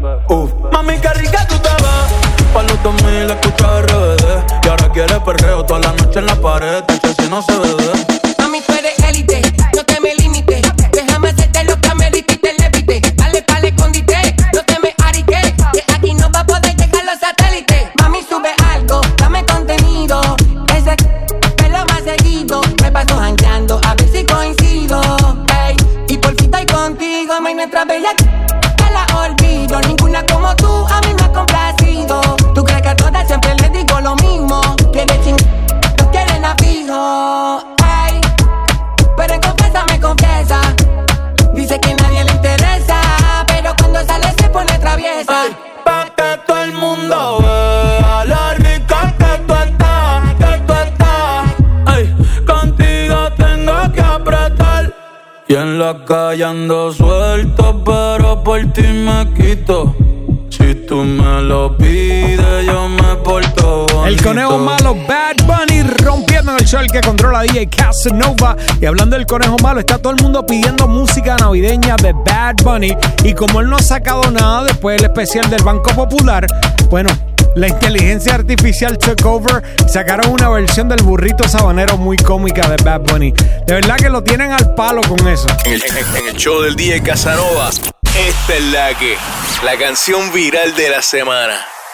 Mami, qué rica tú te ves. Pa' los 2000 escucha RBD. Y ahora quieres perreo toda la noche en la pared. Tacho, si no se ve. Mami, tú eres élite, no te me limites. Déjame hacerte lo que me y te levite. Dale pa'l escondite, no te me ariques. Que aquí no va a poder llegar los satélites. Mami, sube algo, dame contenido. Ese pelo más seguido. Me paso jangueando, a ver si coincido. Ey, y por fin estoy contigo, mi nuestra bella. Te la olvido, ninguna como tú a mí me ha complacido. Tú crees que a todas siempre les digo lo mismo. Quieres ching, no quieren a fijo. Ey, pero en confianza me confiesa. Dice que nadie le interesa, pero cuando sale se pone traviesa. Ay, pa' que todo el mundo vea lo rica que tú estás, que tú estás. Ay, contigo tengo que apretar. Y en la calle ando suelto, pero por ti me quito. Si tú me lo pides, yo me porto bonito. El conejo malo, Bad Bunny, rompiendo en el show, el que controla DJ Casanova. Y hablando del conejo malo, está todo el mundo pidiendo música navideña de Bad Bunny. Y como él no ha sacado nada después del especial del Banco Popular, bueno, la inteligencia artificial took over. Sacaron una versión del burrito sabanero muy cómica de Bad Bunny. De verdad que lo tienen al palo con eso. En el show del DJ Casanova, esta es la canción viral de la semana.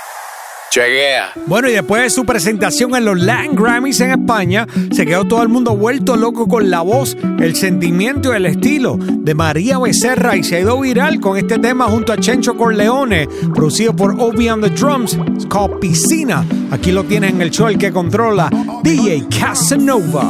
Chequea. Bueno, y después de su presentación en los Latin Grammys en España, se quedó todo el mundo vuelto loco con la voz, el sentimiento y el estilo de María Becerra, y se ha ido viral con este tema junto a Chencho Corleone, producido por Obi on the Drums. It's called Piscina. Aquí lo tienes en el show, el que controla, DJ Casanova.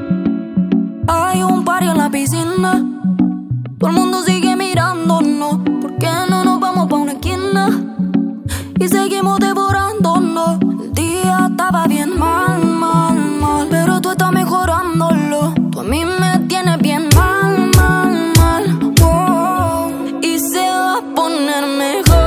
Hay un party en la piscina, todo el mundo sigue mirándonos. ¿Por qué no nos vamos pa' una esquina y seguimos devorándonos? El día estaba bien mal, mal, mal, pero tú estás mejorándolo. Tú a mí me tienes bien mal, mal, mal, wow. Y se va a poner mejor.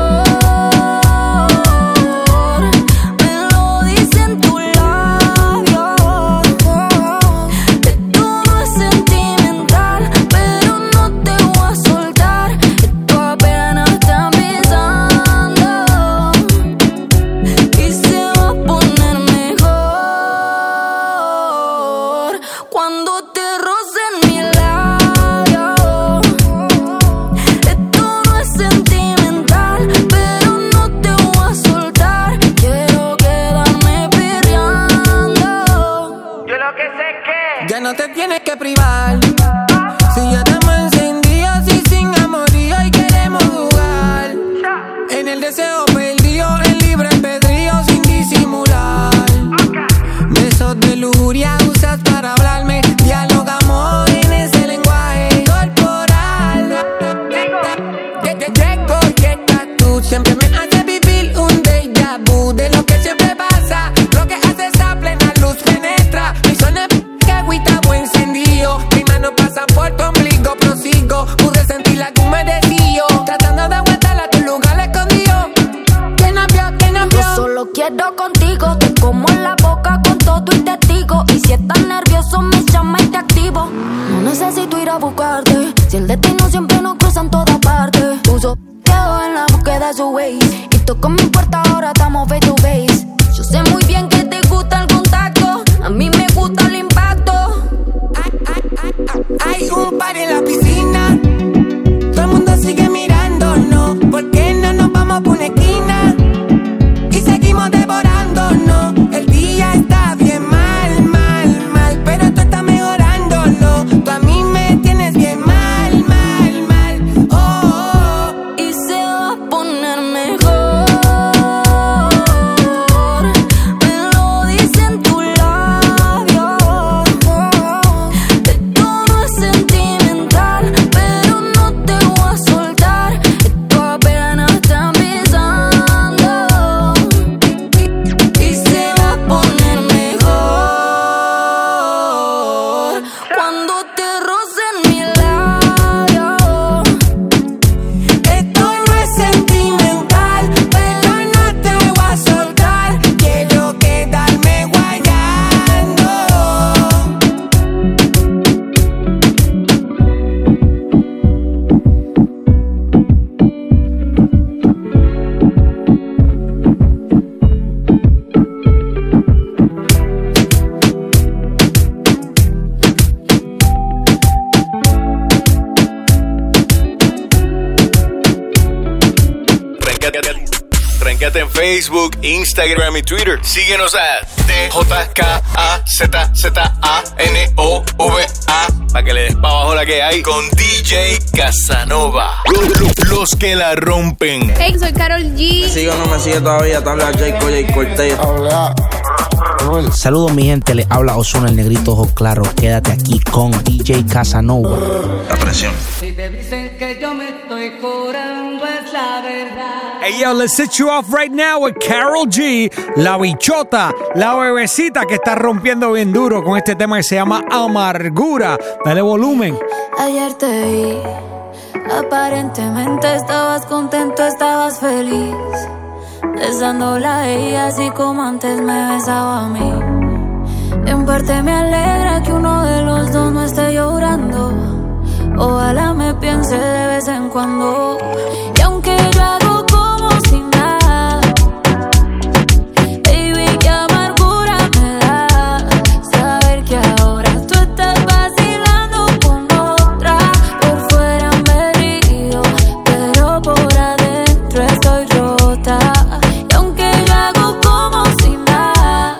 Me lo dicen tus labios. Esto no es sentimental, pero no te voy a soltar. Esto apenas está empezando. Y se va a poner mejor cuando te rocen mi labio. Esto no es sentimental, pero no te voy a soltar. Quiero quedarme perreando. Yo lo que sé es que ya no te tienes que privar. Si ya estamos encendidos y sin amorío y queremos jugar. En el deseo perdido, en libre albedrío sin disimular. Besos de siempre me hace vivir un déjà vu de lo que siempre pasa. Lo que hace esa plena luz penetra. Mi zona que agüita buen encendido. Mis manos pasan por tu ombligo, prosigo. Pude sentir la que me decía. Tratando de aguantarla a tu lugar escondido. ¿Quién no vio? ¿Quién no vio? Yo solo quiero contigo. Te como en la boca con todo y testigo. Y si estás nervioso me llama y te activo. No necesito ir a buscarte. Si el destino siempre nos cruza en todas partes. Puso quedo en la búsqueda de su Waze. Y toco mi puerta, ahora estamos face to face. Yo sé muy bien que te gusta el contacto. A mí me gusta el impacto. Hay un par en la piscina. Todo el mundo sigue mirándonos. ¿Por qué no nos vamos por una esquina? Y seguimos devorándonos. El día está bien mal, mal, mal. Pero tú estás mejorándolo. Tú a mí me tienes bien mal, mal, mal. Oh, oh, oh. Y se va a poner mejor. Me lo dicen tus labios. Esto no es sentimental, pero no te voy a soltar. Esto apenas está empezando. Y se va a poner mejor cuando te rocen mi labio. Esto no es sentimental, pero no te voy a soltar. Quiero quedarme guayando. Tréncate en Facebook, Instagram y Twitter. Síguenos a DJKAZZANOVA para que le des pa' abajo la que hay con DJ Casanova. Los que la rompen. Hey, soy Karol G. ¿Me sigue o no me sigue todavía? Te habla Jay Cortez. Saludos mi gente, le habla Ozuna el negrito ojo claro. Quédate aquí con DJ Casanova. La presión. Si te dicen que yo me estoy curando es la verdad. Hey yo, let's set you off right now with Karol G, la bichota, la bebecita que está rompiendo bien duro con este tema que se llama Amargura. Dale volumen. Ayer te vi, aparentemente estabas contento, estabas feliz, besándola a ella así como antes me besaba a mí. En parte me alegra que uno de los dos no esté llorando. Ojalá me piense de vez en cuando. Y aunque yo hago como si nada, baby, qué amargura me da saber que ahora tú estás vacilando con otra. Por fuera me río, pero por adentro estoy rota. Y aunque yo hago como si nada,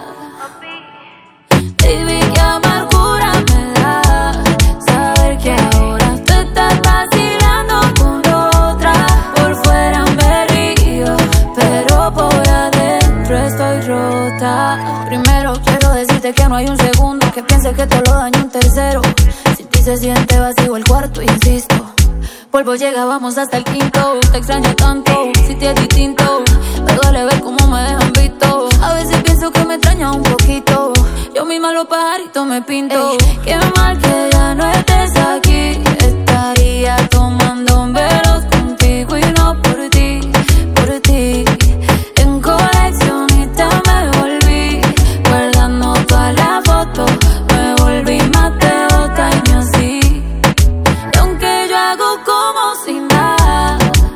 baby, qué amargura me da saber que ahora tú estás vacilando con otra. Por fuera me río, pero por adentro estoy rota. Primero quiero decirte que no hay un segundo que piense que te lo daño un tercero. Si ti se siente vacío el cuarto, insisto, polvo llega, vamos hasta el quinto. Te extraño tanto, si te es distinto. Me duele ver cómo me dejan visto. A veces pienso que me extraña un poquito. Yo misma los pajaritos me pinto. Ey, qué mal que ya no estés aquí. Estaría tomando velos contigo y no por ti, por ti. En coleccionista me volví, guardando todas las fotos. Me volví más devota y me así. Y aunque yo hago como si nada,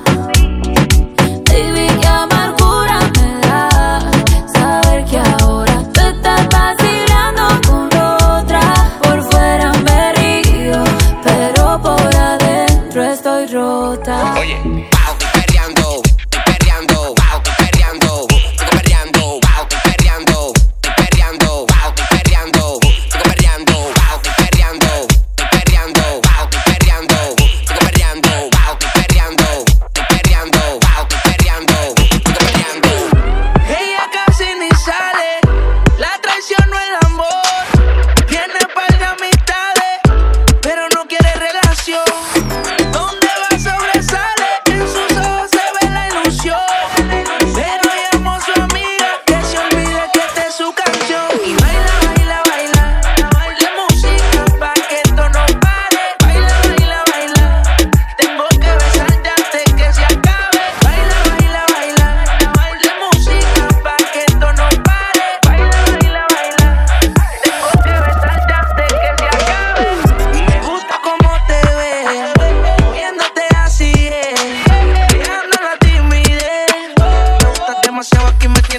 baby, qué amargura me da saber que ahora tú estás vacilando con otra. Por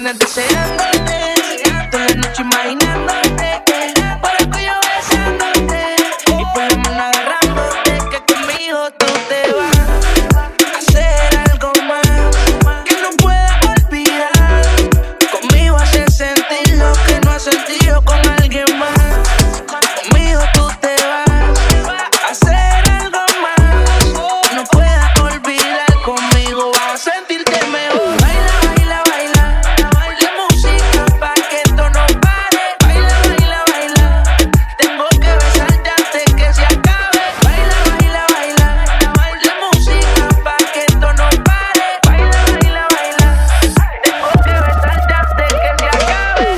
mañana deseándote, toda la noche imaginándote, por el cuello besándote y por la mano agarrándote, que conmigo tú te vas a hacer algo más que no pueda olvidar. Conmigo haces sentir lo que no has sentido con alguien más. Conmigo tú te vas a hacer algo más que no puedas olvidar. Conmigo vas a sentirte mejor. Baila, baila, baila, la música pa' que esto no pare. Baila, baila, baila, tengo que besarte antes que se acabe. Baila, baila, baila, la música pa' que esto no pare. Baila, baila, baila, tengo que besarte antes que se acabe.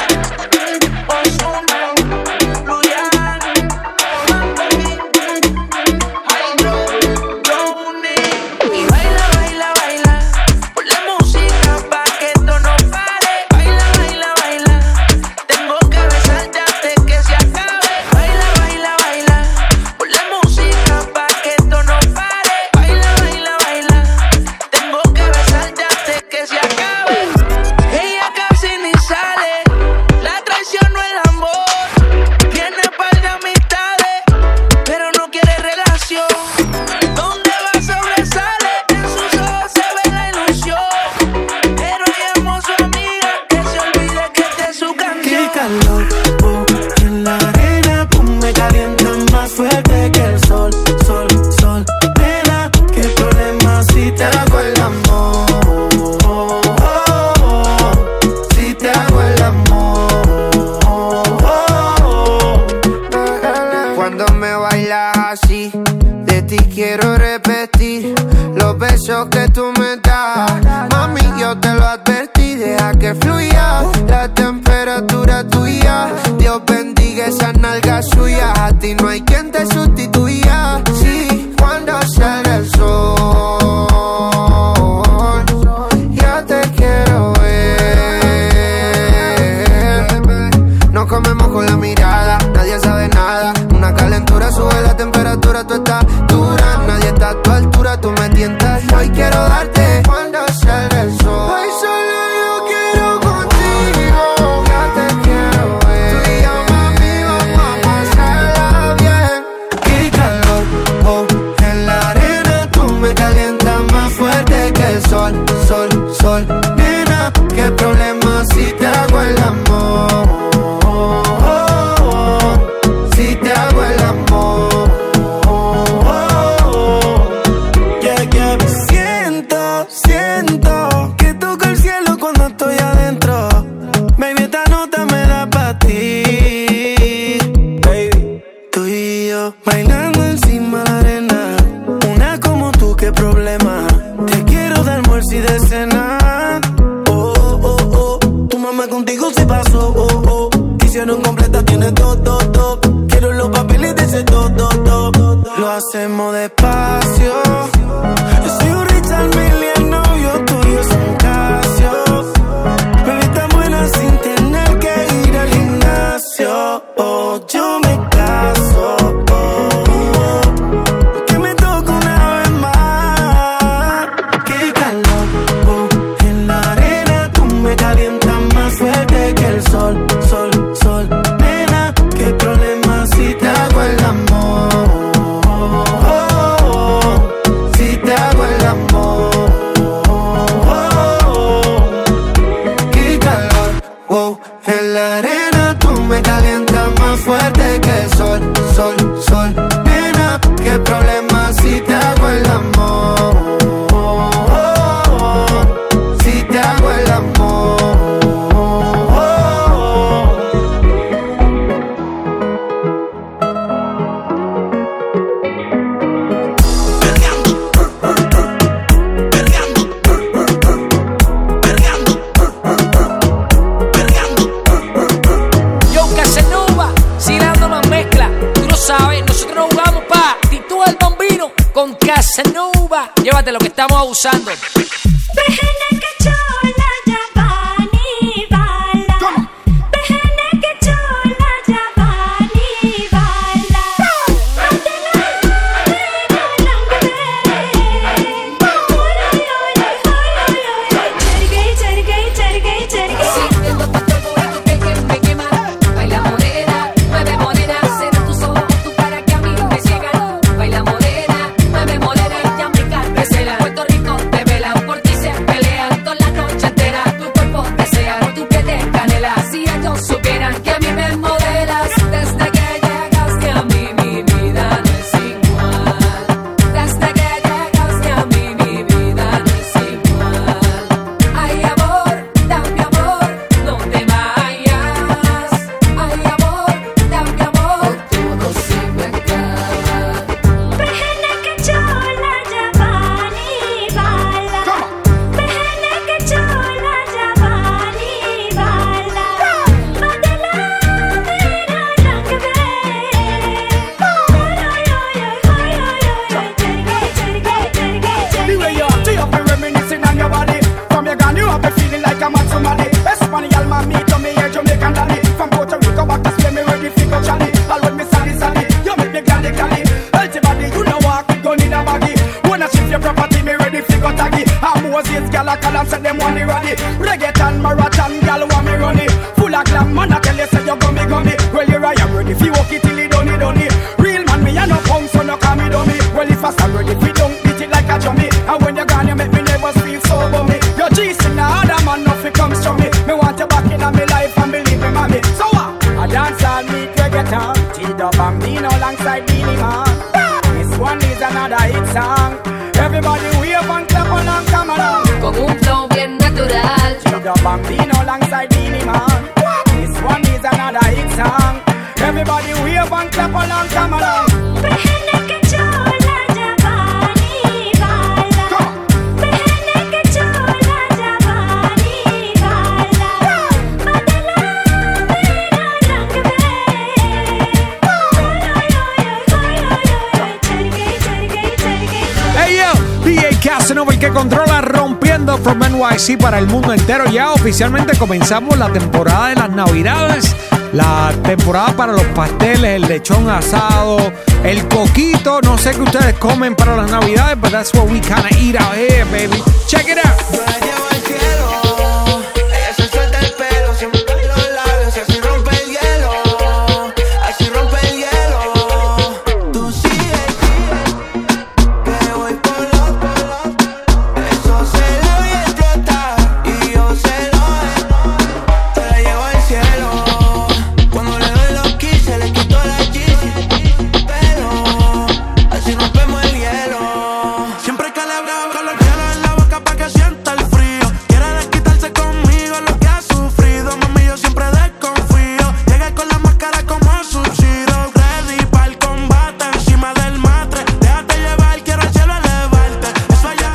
Ozuna, Luyan, y baila, baila, baila, por la música pa' que esto no pare. Baila, baila, baila, tengo que besarte antes que se acabe. Baila, baila, baila, por la música pa' que esto no pare. Baila, baila, baila, tengo que besarte antes que se acabe. Ella casi ni sale, la traición no el amor. Tiene par de amistades, pero no quiere relación. Donde va sobresale, en sus ojos se ve la ilusión. Pero ella amo a su amiga, que se olvide que esta es su canción. Qué calor, en la arena tú me calientas más fuerte que el sol, sol, sol. Nena, qué problema si te hago el amor, si te hago el amor. Cuando me bailas así, de ti quiero repetir los besos que tú me das. Mami, yo te lo advertí, deja que fluya la temperatura tuya. Dios bendiga esa nalga suya, a ti no hay quien te sustituya. Sí, cuando sale el sol, ya te quiero ver. Nos comemos con la mirada, nadie sabe nada. Una calentura sube la temperatura, tú estás dura. Nadie está a tu altura, tú me tientas. Hoy quiero darte cuando sale el sol. Hoy solo yo quiero contigo, ya te quiero ver. Tú y yo, mami, vamos a pasarla bien. Qué calor, en la arena tú me calientas más fuerte que el sol, sol, sol. Nena, qué problema si te hago el amor, si te hago el amor. Siento que toco el cielo cuando estoy adentro. Baby, esta nota me da pa' ti. Baby, tú y yo bailando encima de la arena. Una como tú, qué problema. Te quiero dar almuerzo y de cena. Oh, oh, oh. Tu mamá contigo se pasó. Oh, oh. Hicieron completa, tiene todo, todo. Quiero los papeles de ese todo, todo. Lo hacemos despacio. Yo soy un Richard Mille, el novio tuyo es un Casio. Baby, tan buena sin tener que ir al gimnasio. Oh, yo me caso. Que me toque una vez más. Qué calor, en la arena tú me calientas más fuerte que el sol, sol, sol. Nena, qué problema si te hago el amor, si te hago el amor. Qué calor, en la arena tú me calientas más fuerte que el sol, sol, sol. Nena, qué problema si te hago el amor, si te hago el amor. Yo Casanova, si dando más mezcla. Tú no sabes, nosotros no jugamos pa' Titú el Bambino con Casanova. Llévate lo que estamos abusando. चढ़ गई have me feeling like a man somebody. Espanyol man, me to me here Jamaican daddy. From Puerto Rico back to Spain, me ready fi go Cali. All when me sally, you make me gladdy. Healthy body, you know walk with gun in a baggy. Wanna shift your property, me ready fi go taggy. I'm Moses, gal a call and say them want me ready. Reggaeton, marathon, gal want me run it. Full of glam, man I tell you say you gummy. Well you right, I'm ready fi walk it till it done it. Real man, me a no punk, so no call me dummy. Well if I start ready fi don't beat it like a dummy. And when you're gone, you make me never feel so bummy. Your G's in the other man, nothing comes from me. Me want you back in my life and believe me, mommy. So what? I dance all meet reggaeton. T-Dub Bambino alongside Beanie Man. This one is another hit song. Everybody wave and clap along, come along. Con un flow bien natural. T-Dub Bambino alongside Beanie Man. This one is another hit song. Everybody wave and clap along, come along. Casanova, el que controla rompiendo from NYC para el mundo entero. Ya oficialmente comenzamos la temporada de las Navidades, la temporada para los pasteles, el lechón asado, el coquito. No sé qué ustedes comen para las Navidades, but that's what we kinda eat out here, baby. Check it out. Yo la llevo al cielo, ella se suelta el pelo, se me caen los labios y así rompe el hielo, así rompe el hielo. Tú sigues, que voy por loco, eso se lo voy a explotar y yo se lo yo la llevo al cielo, cuando le doy los kills se le quitó la cheesy, pero así rompemos el hielo. Siempre que le veo con los hielos en la boca pa' que sienta el frío. Quiere desquitarse conmigo lo que ha sufrido. Mami, yo siempre desconfío. Llegué con la máscara como Sub-Zero, ready pa'l combate encima del matre. Déjate llevar, quiero al cielo elevarte. Eso allá,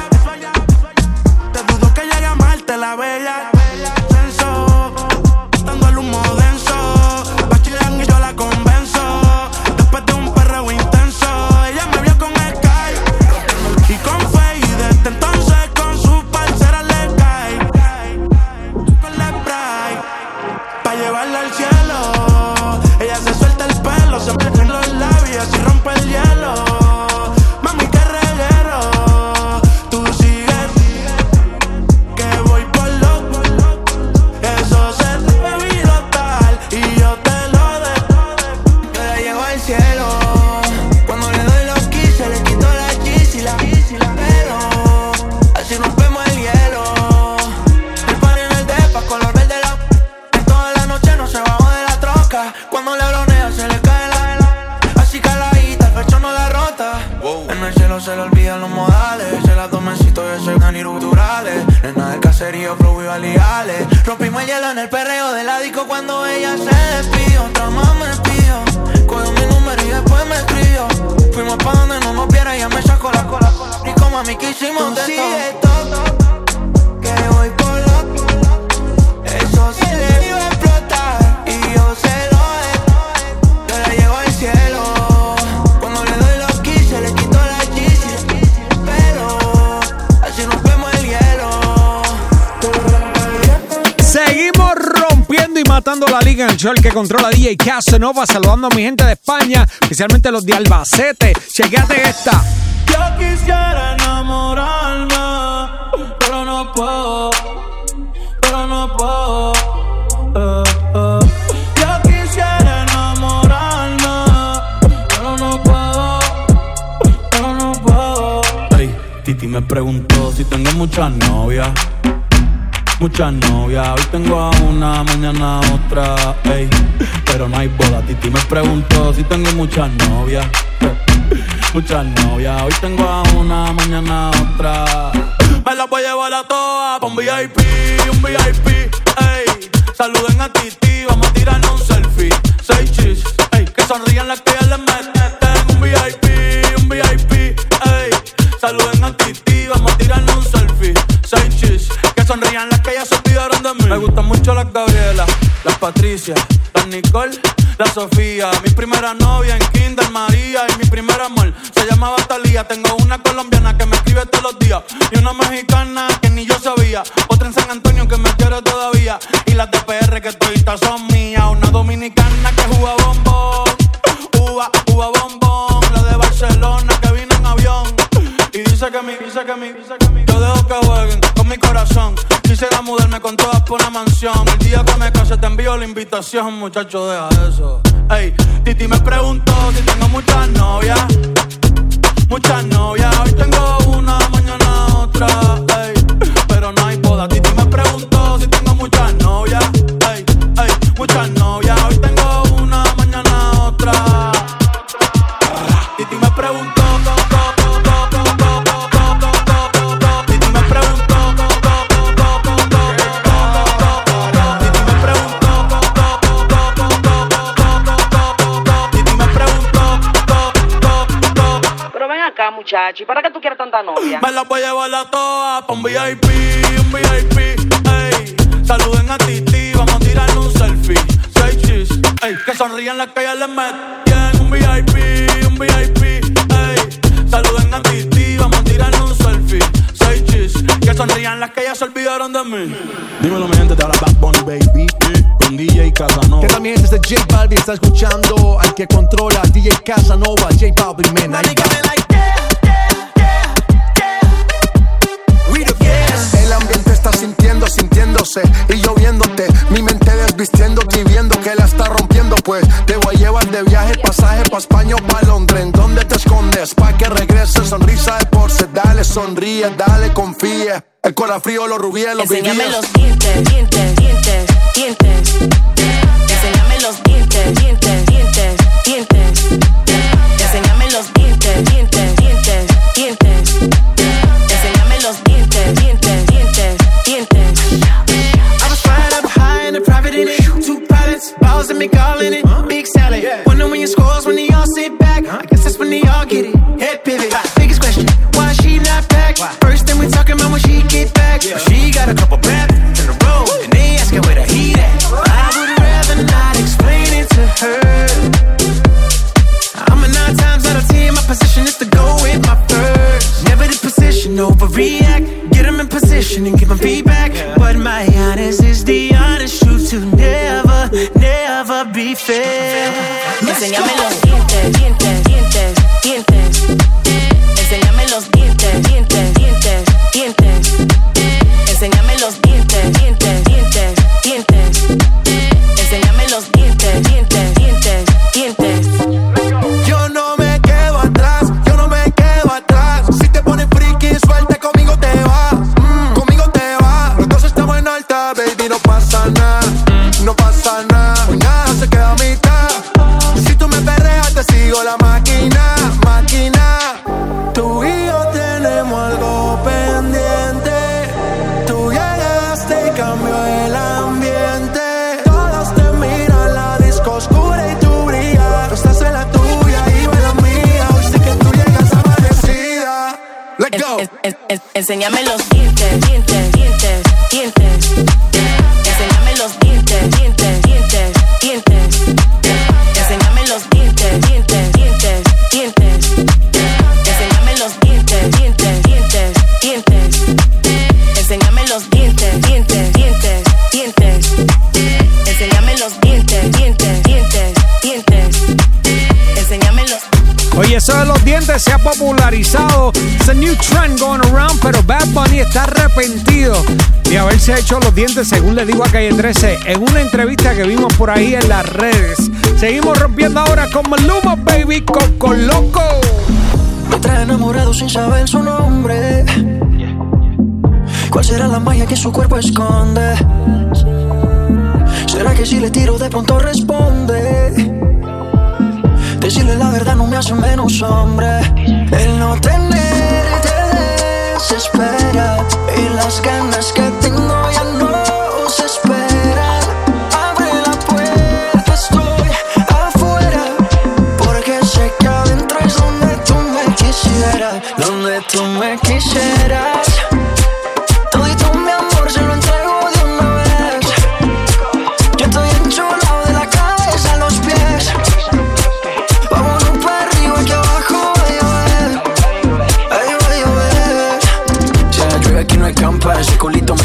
te dudo que llegue a Marte, la bella. Censo, dando el humo denso. Bachilean y yo la convenzo. Después de un perreo intenso, ella me vio con Sky y con Faye, y desde entonces con su parcera le cae con la spray pa' llevarla al cielo. Ella se suelta el pelo, se mete en los labios y rompe el hielo. Mami, qué reguero, tú sigues, que voy por loco. Eso se debe virotar y yo te lo dejo. Yo la llevo al cielo, cuando le doy los kills se le quitó la cheesy, pero así rompemos el hielo. El party en el depa, color verde toda la noche no se bajó de la troca. Cuando le bronea se le cae así caladita, el pecho no la rota. En el cielo se le olvidan los modales, se la tomencito y ese gan culturales. Nena del caserío, flow y valigales. Rompimos el hielo en el perreo del ádico cuando ella se despidió. Otra más me pidió, cogió mi número y después me escribió. Fuimos pa' donde no nos viera y ella me sacó la cola. Y como a mí que hicimos de todo, que voy por loco. Eso se le iba a explotar y yo se lo yo la llevo al cielo. Cuando le doy los kills se le quitó la cheesy, pero así rompemos el hielo. Seguimos rompiendo y matando la liga en el show, el que controla DJ Casanova, saludando a mi gente de España, especialmente los de Albacete. Chequéate esta. Yo quisiera enamorarme, pero no puedo, Yo quisiera enamorarme, pero no puedo, Ey, Titi me preguntó si tengo muchas novias. Hoy tengo a una, mañana a otra, ey, pero no hay boda. Titi me preguntó si tengo muchas novias. Hoy tengo a una, mañana a otra. Me la voy a llevar a todas pa' un VIP, ey. Saluden a Titi, vamos a tirarnos un selfie. 6 chis, ey, que sonrían las que ya les meten. Un VIP, ey. Saluden a Titi, vamos a tirarnos un selfie. 6 chis, que sonrían las que ya se olvidaron de mí. Me gustan mucho las Gabriela, las Patricia, las Nicole, la Sofía. Mi primera novia en Kinder María y mi primer amor se llamaba Talía. Tengo una colombiana que me escribe todos los días y una mexicana que ni yo sabía. Otra en en San Antonio que me quiere todavía. Y las de PR que toditas son mías. Una dominicana que juega bombón. Uva bombón. La de Barcelona que vino en avión. Y dice que yo dejo que jueguen con mi corazón. Quisiera mudarme con todas por una mansión. El día que me case te envío la invitación. Muchacho, deja eso. Ey, Titi me preguntó si tengo muchas novias. Muchas novias, hoy tengo una, mañana otra. Ey, pero no hay boda. Titi me preguntó si tengo muchas novias. Ey, muchas novias, hoy tengo una, mañana otra. Titi me preguntó. Muchacho, ¿y para qué tú quieres tanta novia? Me la voy a llevar a todas pa' un VIP, ey. Saluden a Titi, vamos a tirarle un selfie. Say cheese, ey. Que sonrían las que ya les meten. Un VIP, ey. Saluden a Titi, vamos a tirarle un selfie. Say cheese, que sonrían las que ya se olvidaron de mí. Dímelo, mi gente, te habla Bad Bunny, baby. Con DJ Casanova. Que también es de J Balvin, está escuchando al que controla, DJ Casanova, J Balvin, man. Ahí va. El ambiente está sintiéndose y yo viéndote. Mi mente desvistiéndote y viendo que la está rompiendo. Pues te voy a llevar de viaje, pasaje pa' España o pa' Londres. ¿En dónde te escondes? Pa' que regreses, sonrisa de porce. Dale, sonríe, dale, confía. El corazón frío, los rubíes, los vivíes. Enséñame los dientes. Enséñame los dientes. Enséñame los dientes. Enséñame los dientes. I was flying up high in a private in it. Two pilots, balls and me calling it. Big salad. Wonder when your scores when they all sit back. I guess that's when they all get it. Head pivot. Biggest question, why she not back? First thing we talking about when she get back. She got a couple bad in a row, and they asking where the heat at. I would rather not explain it to her. I'm a 9 times out of 10. My position is to go with my first. Never the position, overreact. Get them in position and give them feedback. But my honest is the honest truth to never be fair. Enséñame los dientes. Enséñame los dientes. Enséñame los dientes. Enséñame los dientes. Yo no me quedo atrás. Si te pones friki, suelta, conmigo te vas. Los dos estamos en alta, baby, no pasa nada. Hoy nada se queda a mitad. Si tú me perreas, te sigo la máquina. Tú y yo tenemos algo pendiente. Tú llegaste y cambió el ambiente. Todos te miran, la disco oscura y tú brillas. Tú estás en la tuya y yo en la mía. Hoy sí que tú llegas amanecida. Let's go. Enséñame los dientes. Enséñame los dientes. Enséñame los dientes. Enséñame los dientes. Enséñame los dientes. Enséñame los dientes. Enséñame los. Oye, eso de los dientes se ha popularizado. It's a new trend going around, pero Bad Bunny está arrepentido de haberse hecho los dientes, según le digo a Calle 13, en una entrevista que vimos por ahí en las redes. Seguimos rompiendo ahora con Maluma, baby, Coco Loco. Me trae enamorado sin saber su nombre. ¿Cuál será la magia que su cuerpo esconde? ¿Será que si le tiro de pronto responde? Decirle la verdad no me hace menos hombre. El no tenerte desespera y las ganas que tengo ya no se esperan. Abre la puerta, estoy afuera, porque sé que adentro es donde tú me quisieras. Donde tú me quisieras. Todito mi amor se lo entrego de una vez. Yo estoy enchulado de la cabeza a los pies. Vámonos para arriba que abajo va a llover. Ay, va a llover. Si la llueve aquí no hay campa. Ese culito me tira una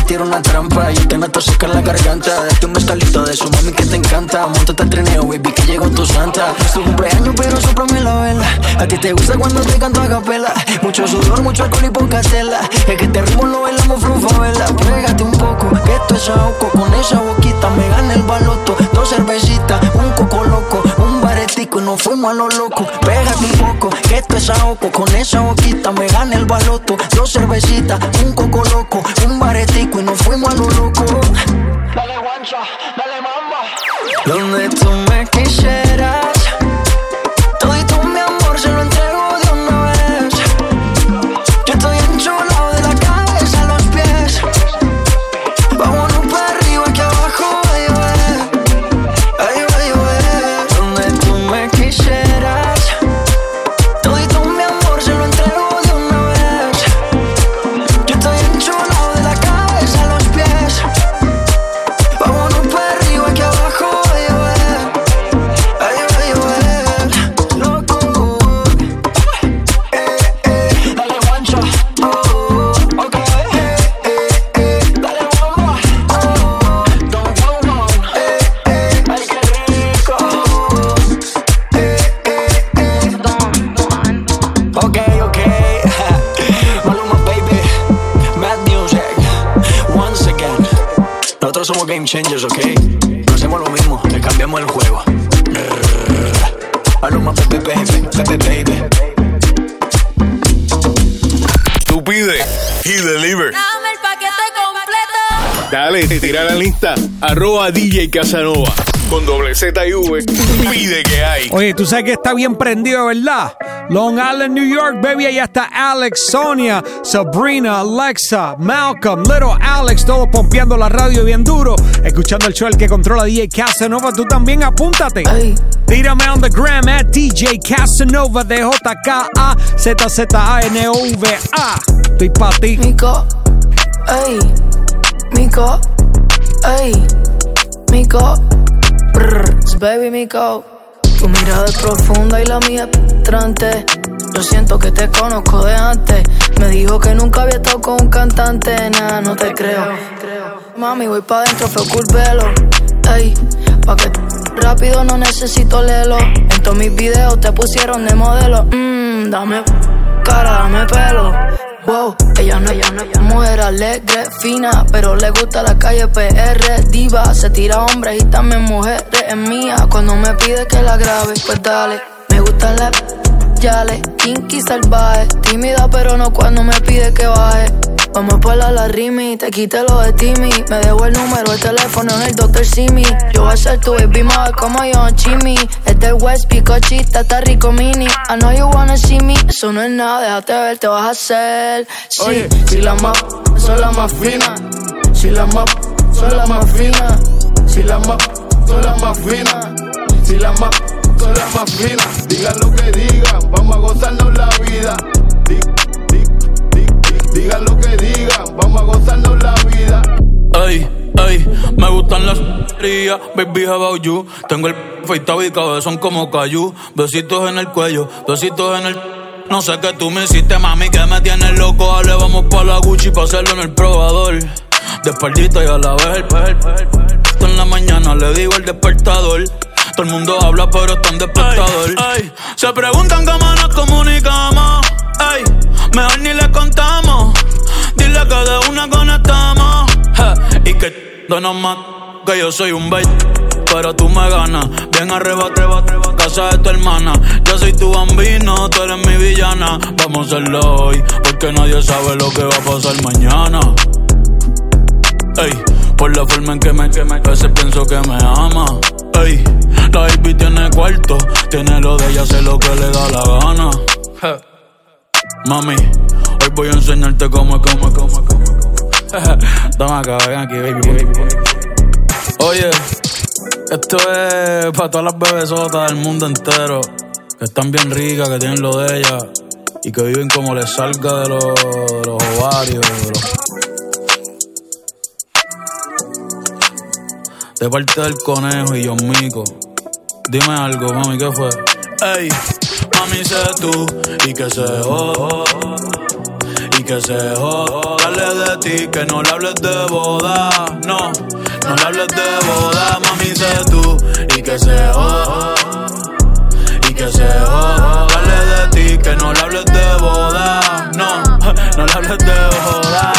trampa. Yo te meto seca en la garganta. Date un estalito de su mami que te encanta. Móntate al trineo, baby, que llegó tu santa. Es tu cumpleaños, pero sóplame la vela. A ti te gusta cuando te canto a capela. Mucho sudor, mucho alcohol y poca tela. Es que te ritmo lo bailamos flufavela. Pégate un poco, que esto es ahogo. Con esa boquita me gana el baloto. 2 cervecitas, un coco loco, un baretico y nos fuimos a lo loco. Pégate un poco, que esto es ahogo. Con esa boquita me gana el baloto. 2 cervecitas, un coco loco, un baretico y nos fuimos a lo loco. Dale guancha, dale mamba. Donde tú me quisieras, todito mi amor se lo entrego de una vez. Yo estoy enchulado de la cabeza a los pies. Vámonos para arriba que abajo va a llover. Ay, va a llover. Donde tú me quisieras, todito mi amor se lo entrego de una vez. Yo estoy enchulado de la cabeza a los pies. Vámonos para arriba que abajo va a llover. Ay, va a llover. Loco. Dale guancha. Ok. Dale bomba. Don't go wrong. Ay, qué rico. Ok. Maluma, baby. Mad music. Once again. Nosotros somos game changers, ok. No hacemos lo mismo, le cambiamos el juego. Maluma, baby. Tú pide y deliver. Dame el paquete completo. Dale, tira la lista. @DJ Casanova. Con doble Z y V. Pide que hay. Oye, tú sabes que está bien prendido, ¿verdad? Long Island, New York, baby. Allá está Alex, Sonia, Sabrina, Alexa, Malcolm, Little Alex, todos pompeando la radio bien duro. Escuchando el show, el que controla DJ Casanova. Tú también apúntate. Tírame on the gram @DJ Casanova. DJKaZZANOVA. Estoy pa' ti. Mico, baby Mico. Tu mirada es profunda y la mía es penetrante. Yo siento que te conozco de antes. Me dijo que nunca había estado con un cantante. Nah, no te creo. Mami, voy pa' dentro, fue culpelo. Ey, pa' que rápido no necesito lelo. En todos mis videos te pusieron de modelo. Dame cara, dame pelo. Wow, ella no es mujer alegre, fina, pero le gusta la calle PR, diva. Se tira hombres y también mujeres, es mía. Cuando me pide que la grabe, pues dale. Me gustan las yales, kinky salvaje. Tímida pero no cuando me pide que baje. Vamos por la rimi, te quité lo de Timmy. Me dejó el número, el teléfono en el Dr. Simi. Yo voy a ser tu baby mother como yo, Chimmy. Es del West, picochita, está rico mini. I know you wanna see me, eso no es nada, déjate ver, te vas a hacer. Sí, oye, si las más son las más finas. Si las más son las más finas. Si las más son las más finas. Si las más son las más finas. Digan lo que digan, vamos a gozarnos la vida. Digan lo que digan, vamos a gozarnos la vida. Ey, me gustan las frías, baby, how about you? Tengo el feitado y cabezón como cayú. Besitos en el cuello, besitos en el... No sé qué tú me hiciste, mami, que me tienes loco. Dale, vamos pa' la Gucci pa' hacerlo en el probador. De espaldita y a la vez en la mañana le digo el despertador. Todo el mundo habla pero está en despertador. Se preguntan cómo nos comunicamos. Mejor ni le contamos. Dile que de una conectamos. Y que no más que yo soy un bait, pero tú me ganas. Bien arriba, casa de tu hermana. Yo soy tu bambino, tú eres mi villana. Vamos a hacerlo hoy, porque nadie sabe lo que va a pasar mañana. Por la forma en que me a veces pienso que me ama. La baby tiene cuarto, tiene lo de ella, hace lo que le da la gana. Mami, hoy voy a enseñarte cómo. Toma acá, ven aquí, baby. Oye, esto es para todas las bebesotas del mundo entero, que están bien ricas, que tienen lo de ellas y que viven como les salga de los ovarios. De parte del conejo y John Mico. Dime algo, mami, ¿qué fue? Mami, sé tú y que sé que se joda. Dale de ti, que no le hables de boda. No, no le hables de boda, mami, sé tú. Y que se joda, y que se joda. Dale de ti, que no le hables de boda. No, no le hables de boda.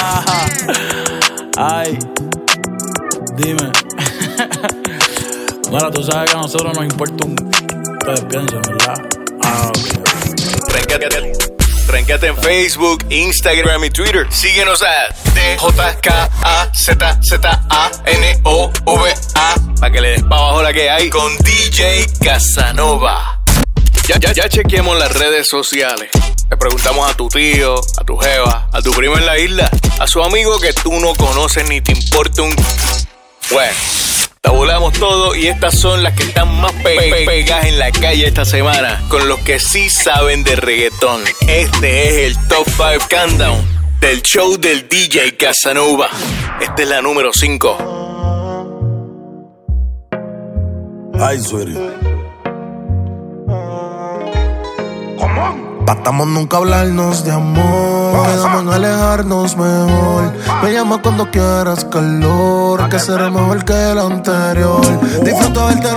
Ay, dime. Bueno, tú sabes que a nosotros nos importa un... Ustedes piensan, ¿verdad? Ah, ok. Ranqueate en Facebook, Instagram y Twitter. Síguenos a DJKAZZANOVA para que le des pa' abajo la que hay con DJ Casanova. Ya chequeamos las redes sociales. Le preguntamos a tu tío, a tu jeva, a tu primo en la isla, a su amigo que tú no conoces ni te importa un... Bueno, tabulamos todo y estas son las que están más pegadas en la calle esta semana, con los que sí saben de reggaetón. Este es el Top 5 Countdown del show del DJ Casanova. Esta es la número 5. Ay, sweetie. Tratamos nunca hablarnos de amor, quedamos en alejarnos mejor. Me llama cuando quieras calor, que será mejor que el anterior. Disfruto verte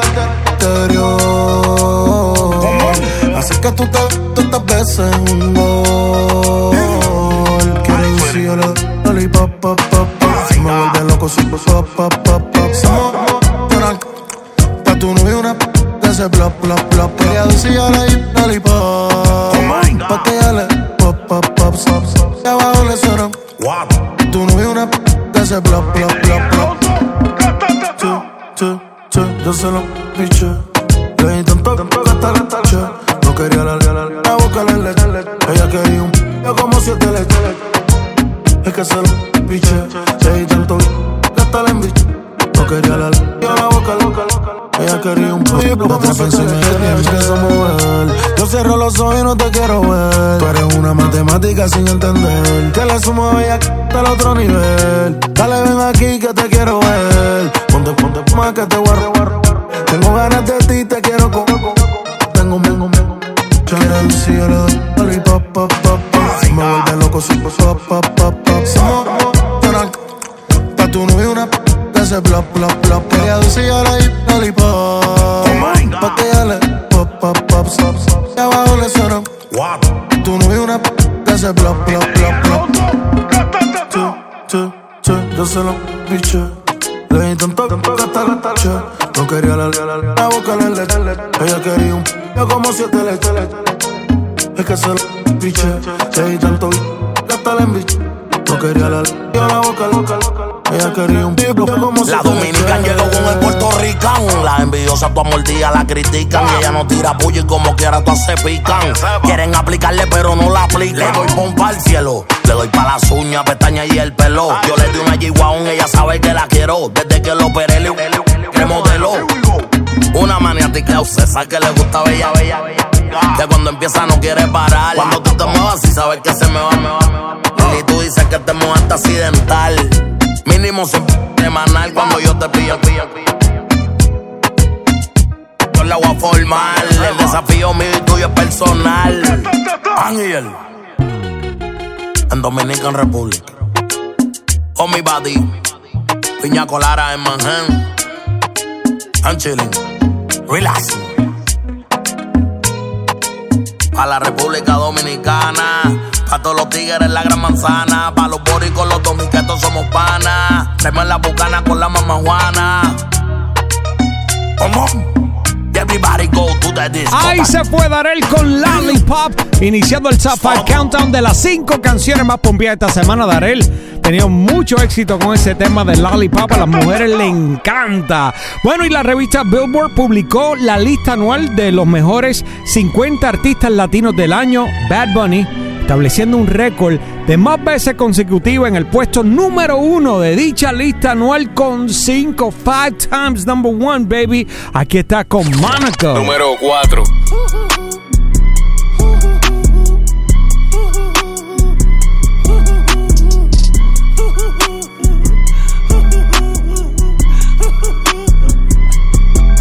anterior, así que tú tantas veces un gol. Quiero decir yo le doy pa pa pa pa. Si me vuelve loco si pa pa pa pa. Somos pa' tu novio una que se bla bla bla. Quería decir yo le doy pa. Pa' que ella le pop, pop, pop, pop, pop. Y abajo le suena tu novio una que se bla, bla, bla, bla. Yo se lo piché. Le di tanto gastar la tacha. No quería la boca le leche. Ella quería un yo como 7 leches. Es que se lo piché. Le di tanto gastar en bicho. No quería la boca loca. Ella quería un pollo, pero pensé que me empiezo a mover. Yo cierro los ojos y no te quiero ver. Tú eres una matemática sin entender. Que le sumo a ella hasta el otro nivel. Dale, ven aquí que te quiero ver. Ponte más que te guardo. Tengo ganas de ti, te quiero Tengo quiero decir, yo le doy pa pa pa pa. Si me vuelve loco, si pa pa pa pa. Somos pa' tu novio una que se bla bla bla. Quería decir, yo le doy lollipop. Pa' que ella le pop pop pop pop. Y abajo le suena tu novio una que se bla bla bla bla. Yo se lo piché. Le di tanto gastar la tacha. No quería la boca le leche. Ella quería un yo como 7 leches. Es que se lo piché. Le di tanto gastar en bicho. No quería la boca loca. Ella quería un piblo como la dominicana llegó con el puertorricano. Las envidiosas tu amor día la critican. Y ella no tira puya y como quiera todas se pican. Quieren aplicarle pero no la aplican. Le doy pompa al cielo. Le doy pa' las uñas, pestañas y el pelo. Yo le di una G-Wagon, ella sabe que la quiero. Desde que lo operé le remodeló. Una maniática obsesa que le gusta bella. Que cuando empieza no quiere parar. Cuando tú te muevas sí sabes que se me va. Y tú dices que te mojaste accidental. Mínimo semanal cuando yo te pillo. Yo le voy a formar. El desafío mío y tuyo es personal. Ángel en Dominican Republic. Con mi buddy Piña Colada en Manhattan. I'm chilling, relaxing. Pa' la República Dominicana, pa' todos los tigres en la Gran Manzana, pa' los boricos, los dominicanos somos panas. Traemos la bucana con la mamá Juana. Come on. Everybody go to the disco. Ahí se fue Darel con Lollipop, iniciando el Top 5 Countdown de las 5 canciones más pompeadas esta semana. Darel tenía mucho éxito con ese tema de Lollipop, a las mujeres le encanta. Bueno, y la revista Billboard publicó la lista anual de los mejores 50 artistas latinos del año. Bad Bunny estableciendo un récord de más veces consecutivas en el puesto número 1 de dicha lista anual con 5 times number 1, baby. Aquí está con Monaco. Número 4.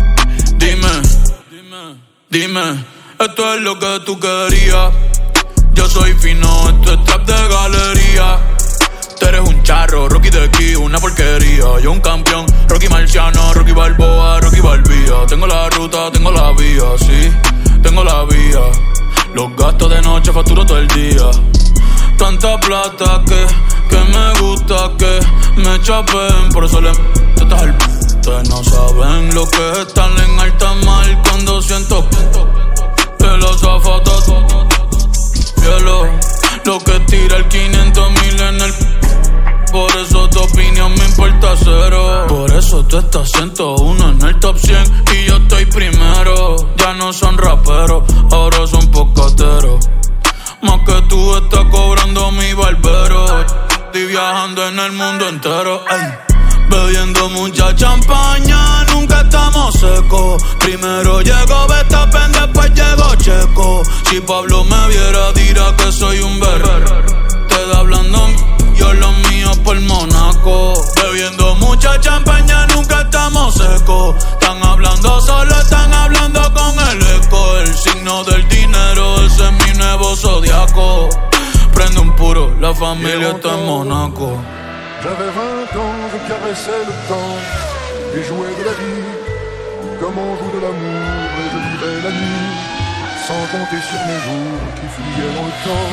Dime, esto es lo que tú querías. Yo soy fino, esto es trap de galería. Tú eres un charro, Rocky de aquí, una porquería. Yo un campeón, Rocky Marciano, Rocky Balboa, Rocky Balbía. Tengo la ruta, tengo la vía, sí, tengo la vía. Los gastos de noche facturo todo el día. Tanta plata que me gusta que me chapen. Por eso le estás al ustedes no saben lo que es estar en alta mar cuando siento que los azafatas cielo, lo que tira el 500,000 en el. Por eso tu opinión me importa cero. Por eso tú estás 101 en el top 100 y yo estoy primero. Ya no son raperos, ahora son pocateros. Más que tú estás cobrando mi barbero. Estoy viajando en el mundo entero, ey. Bebiendo mucha champaña, nunca estamos secos. Primero llegó Verstappen, después llegó Checo. Si Pablo me viera, dirá que soy un berrer. Te da hablando yo los míos por Monaco. Bebiendo mucha champaña, nunca estamos secos. Están hablando solo, están hablando con el eco. El signo del dinero, ese es mi nuevo zodiaco. Prende un puro, la familia está en Monaco. J'avais 20 ans, je caressais le temps et jouais de la vie comme on joue de l'amour, et je vivais la nuit sans compter sur mes jours qui fuyaient dans le temps.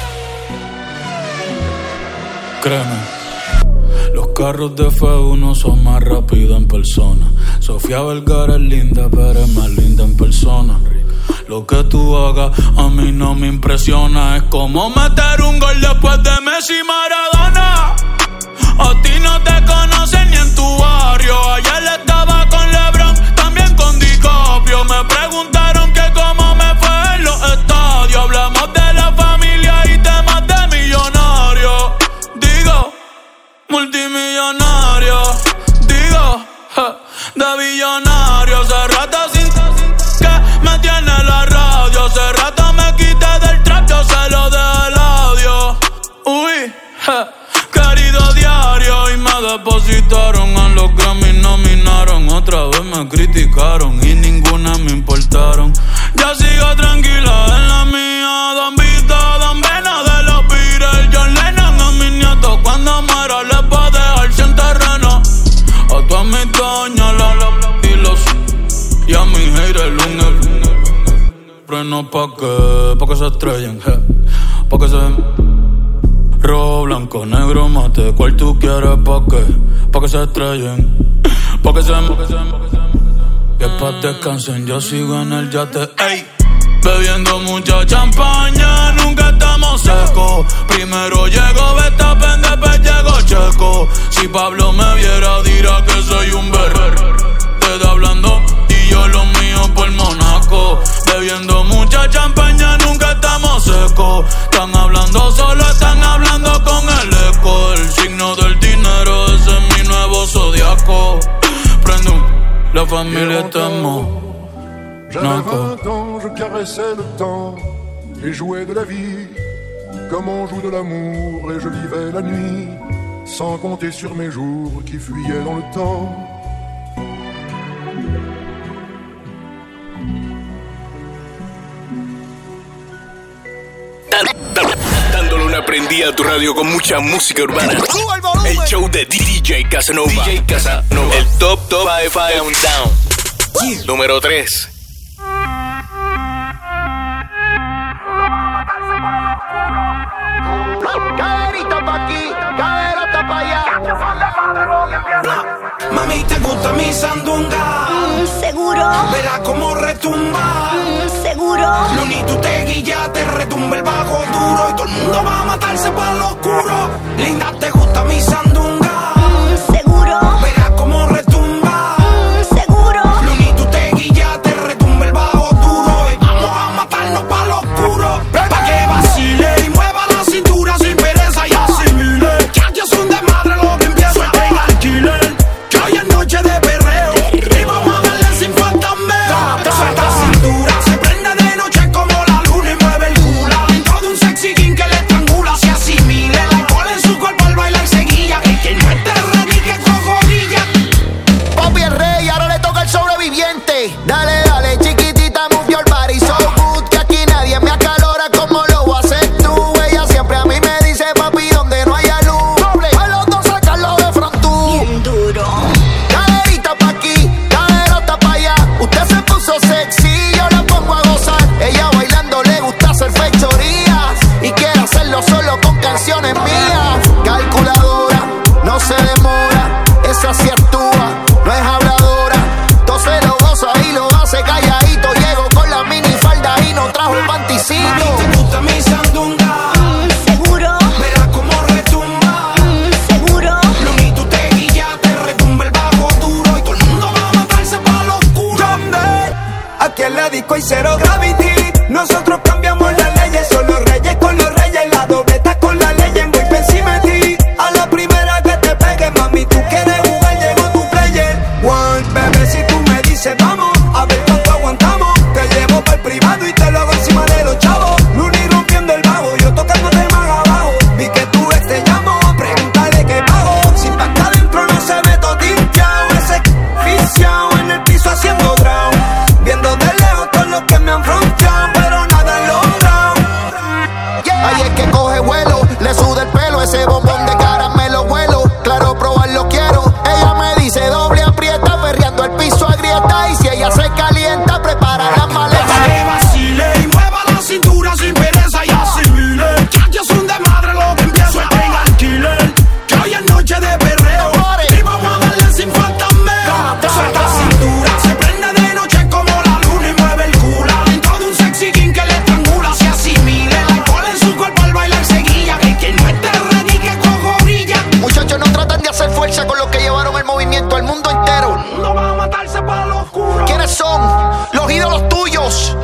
Créeme, los carros de F1 son más rápidos en persona. Sofía Vergara es linda, pero es más linda en persona. Lo que tú hagas a mí no me impresiona. Es como meter un gol después de Messi y Maradona. A ti no te conocen ni en tu barrio. Ayer estaba con LeBron, también con DiCaprio. Me preguntaron que cómo me fue en los estadios. Hablamos de la familia y temas de millonarios. Digo, multimillonario. Digo, de billonario. Hace rato sin que me tiene la radio. Hace rato me quité del trap, yo se lo dejé el audio. Uy, querido diario, y me depositaron a los que me nominaron. Otra vez me criticaron y ninguna me importaron. Ya sigo tranquila en la mía. Don Vito, Don Vena de los Beatles. John Lennon a mis nietos cuando muera les va a dejar sin terreno. A todas mis doñas, y los y a mis haters un freno pa' que se estrellen, pa' que se. Rojo, blanco, negro, mate, ¿cuál tú quieres pa' qué? Pa' que se estrellen, pa' que se. Que pa' descansen, yo sigo en el yate, ey. Bebiendo mucha champaña, nunca estamos secos. Primero llegó Verstappen, después llegó Checo. Si Pablo me viera, dirá que soy un berrer. Te da hablando y yo los míos por Monaco. Bebiendo mucha champaña, nunca estamos secos. Están hablando solo, están hablando con el eco. El signo del dinero, ese es mi nuevo zodiaco. Prende la familia está en Monaco. J'avais 20 ans, je caressais le temps et jouais de la vie comme on joue de l'amour, et je vivais la nuit sans compter sur mes jours qui fuyaient dans le temps. Dándole una prendida a tu radio con mucha música urbana. El show de DJ Casanova. DJ Casanova. El Top 5 Countdown. Número 3. Caderita pa' aquí, caderota pa' allá. Mami, ¿te gusta mi sandunga? Seguro. Verás cómo retumba. Seguro. Luni, tú te guillas, te retumba el bajo duro y todo el mundo va a matarse para lo oscuro. Linda, ¿te gusta mi sandunga? Seguro. Verás cómo retumba. Seguro. Luni, tú te guillas, te retumba el bajo duro y vamos a matarnos para lo oscuro. Pa' que vacile y mueva la cintura sin pereza y asimile. Que aquí es un desmadre lo que empieza. Suelta en alquiler, que hoy es noche de perreo y vamos a darle sin fantasmeo. Suelta cintura, se prende de noche como la luna y mueve el culo. Dentro de un sexy king que le estrangula, se asimile. El alcohol en su cuerpo al bailar seguía. piensa, así actúa. No es habladora, todo se lo goza y lo hace calladito. Llego con la minifalda y no trajo el panticito. Mami, ¿te gusta mi sandunga? Seguro. Verás cómo retumba. Seguro. Luni, tú te guillas, te retumba el bajo duro y todo el mundo va a matarse pa' lo oscuro. Aquí en la disco hay cero gravity. Nosotros cambiamos las leyes, son los reyes con los reyes. La dobleta con la ley, voy pa' encima de ti. A la primera que te pegue, mami, tú quieres jugar, llegó tu player. One, bebé, si tú me dices vamos, a ver cuánto aguantamos. Te llevo para el privado y te lo hago encima de los chavos. Luni rompiendo el bajo, yo tocándote más abajo. Vi que tú te llamo, pregúntale qué pago. Si pa' acá adentro no se ve todo tinchao. Ese viciao en el piso haciendo drown. Viendo de lejos todo lo que me han fronteado, pero nada han logrado. Ahí es que coge vuelo, le suda el pelo, ese bombón de caramelo vuelo. Claro, probarlo quiero. Ella me dice doble aprieta, perreando el piso agrieta. Y si ella se calienta, prepara las maletas. Que vacile y mueva la cintura sin pereza y asimile. Que es un desmadre lo que empiezo a pegar alquiler. Que hoy es noche de perreo y vamos a darle sin fantasmeo. Suelta la cintura, se prende de noche como la luna y mueve el culo. Dentro de un sexy king que le estrangula, se asimile. El alcohol en su cuerpo al bailar seguía. Que no esté ready, que cojo brilla. Muchachos, no tratan de hacer fuerza con los que llevaron el movimiento al mundo entero. No va a matarse para lo oscuro. ¿Quiénes son? Los ídolos tuyos.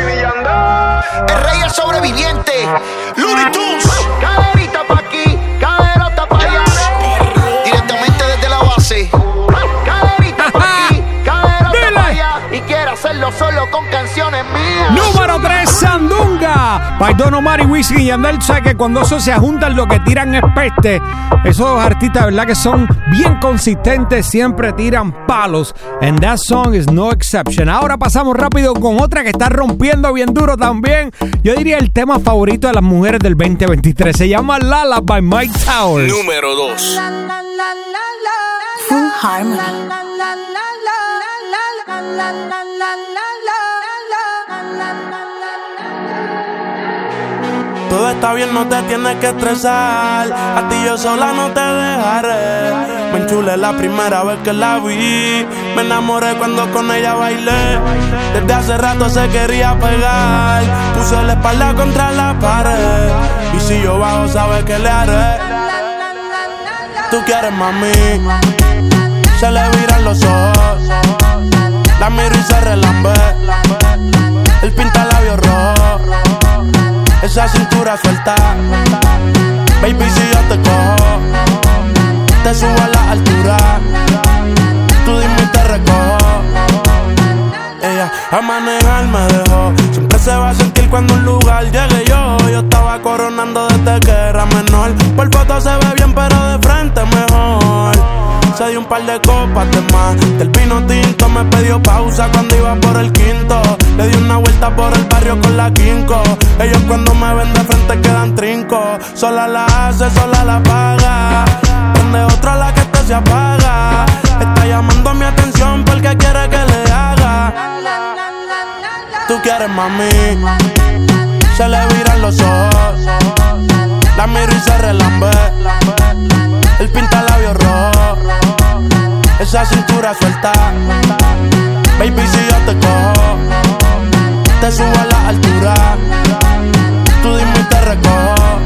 El rey, el sobreviviente. Looney Tunes. Caderita pa' aquí, caderota pa' allá. Directamente desde la base. Caderita pa' aquí, caderota pa' allá. Y quiero hacerlo solo con canciones mías. Número 3, Sandunga. By Don Omar y Wisin y Yandel. Sabe que cuando esos se juntan lo que tiran es peste. Esos artistas, ¿verdad? Que son bien consistentes, siempre tiran palos. And that song is no exception. Ahora pasamos rápido con otra que está rompiendo bien duro también. Yo diría el tema favorito de las mujeres del 2023. Se llama Lala by Mike Towers. Número 2. Full Harmony. Todo está bien, no te tienes que estresar. A ti yo sola no te dejaré. Me enchulé la primera vez que la vi. Me enamoré cuando con ella bailé. Desde hace rato se quería pegar. Puse la espalda contra la pared. Y si yo bajo, sabes que le haré. Tú quieres, mami. Se le viran los ojos. La miro y se relambe. El pinta labios rojo. Esa cintura suelta. Baby, si yo te cojo, te subo a la altura. Tú dime y te recojo. Ella a manejar me dejó. Siempre se va a sentir cuando un lugar llegue yo. Yo estaba coronando desde que era menor. Por foto se ve bien, pero de frente mejor. Se dio un par de copas de más. Del vino tinto me pidió pausa cuando iba por el quinto. Le di una vuelta por el barrio con la quinco. Ellos cuando me ven de frente quedan trinco. Sola la hace, sola la paga. Donde otra la que se apaga. Está llamando mi atención porque quiere que le haga. Tú quieres, mami. Se le viran los ojos. La miro y se relambe. El pinta labios rojo. Esa cintura suelta. Baby, si yo te cojo, te subo a la altura. Tú dime y te recojo.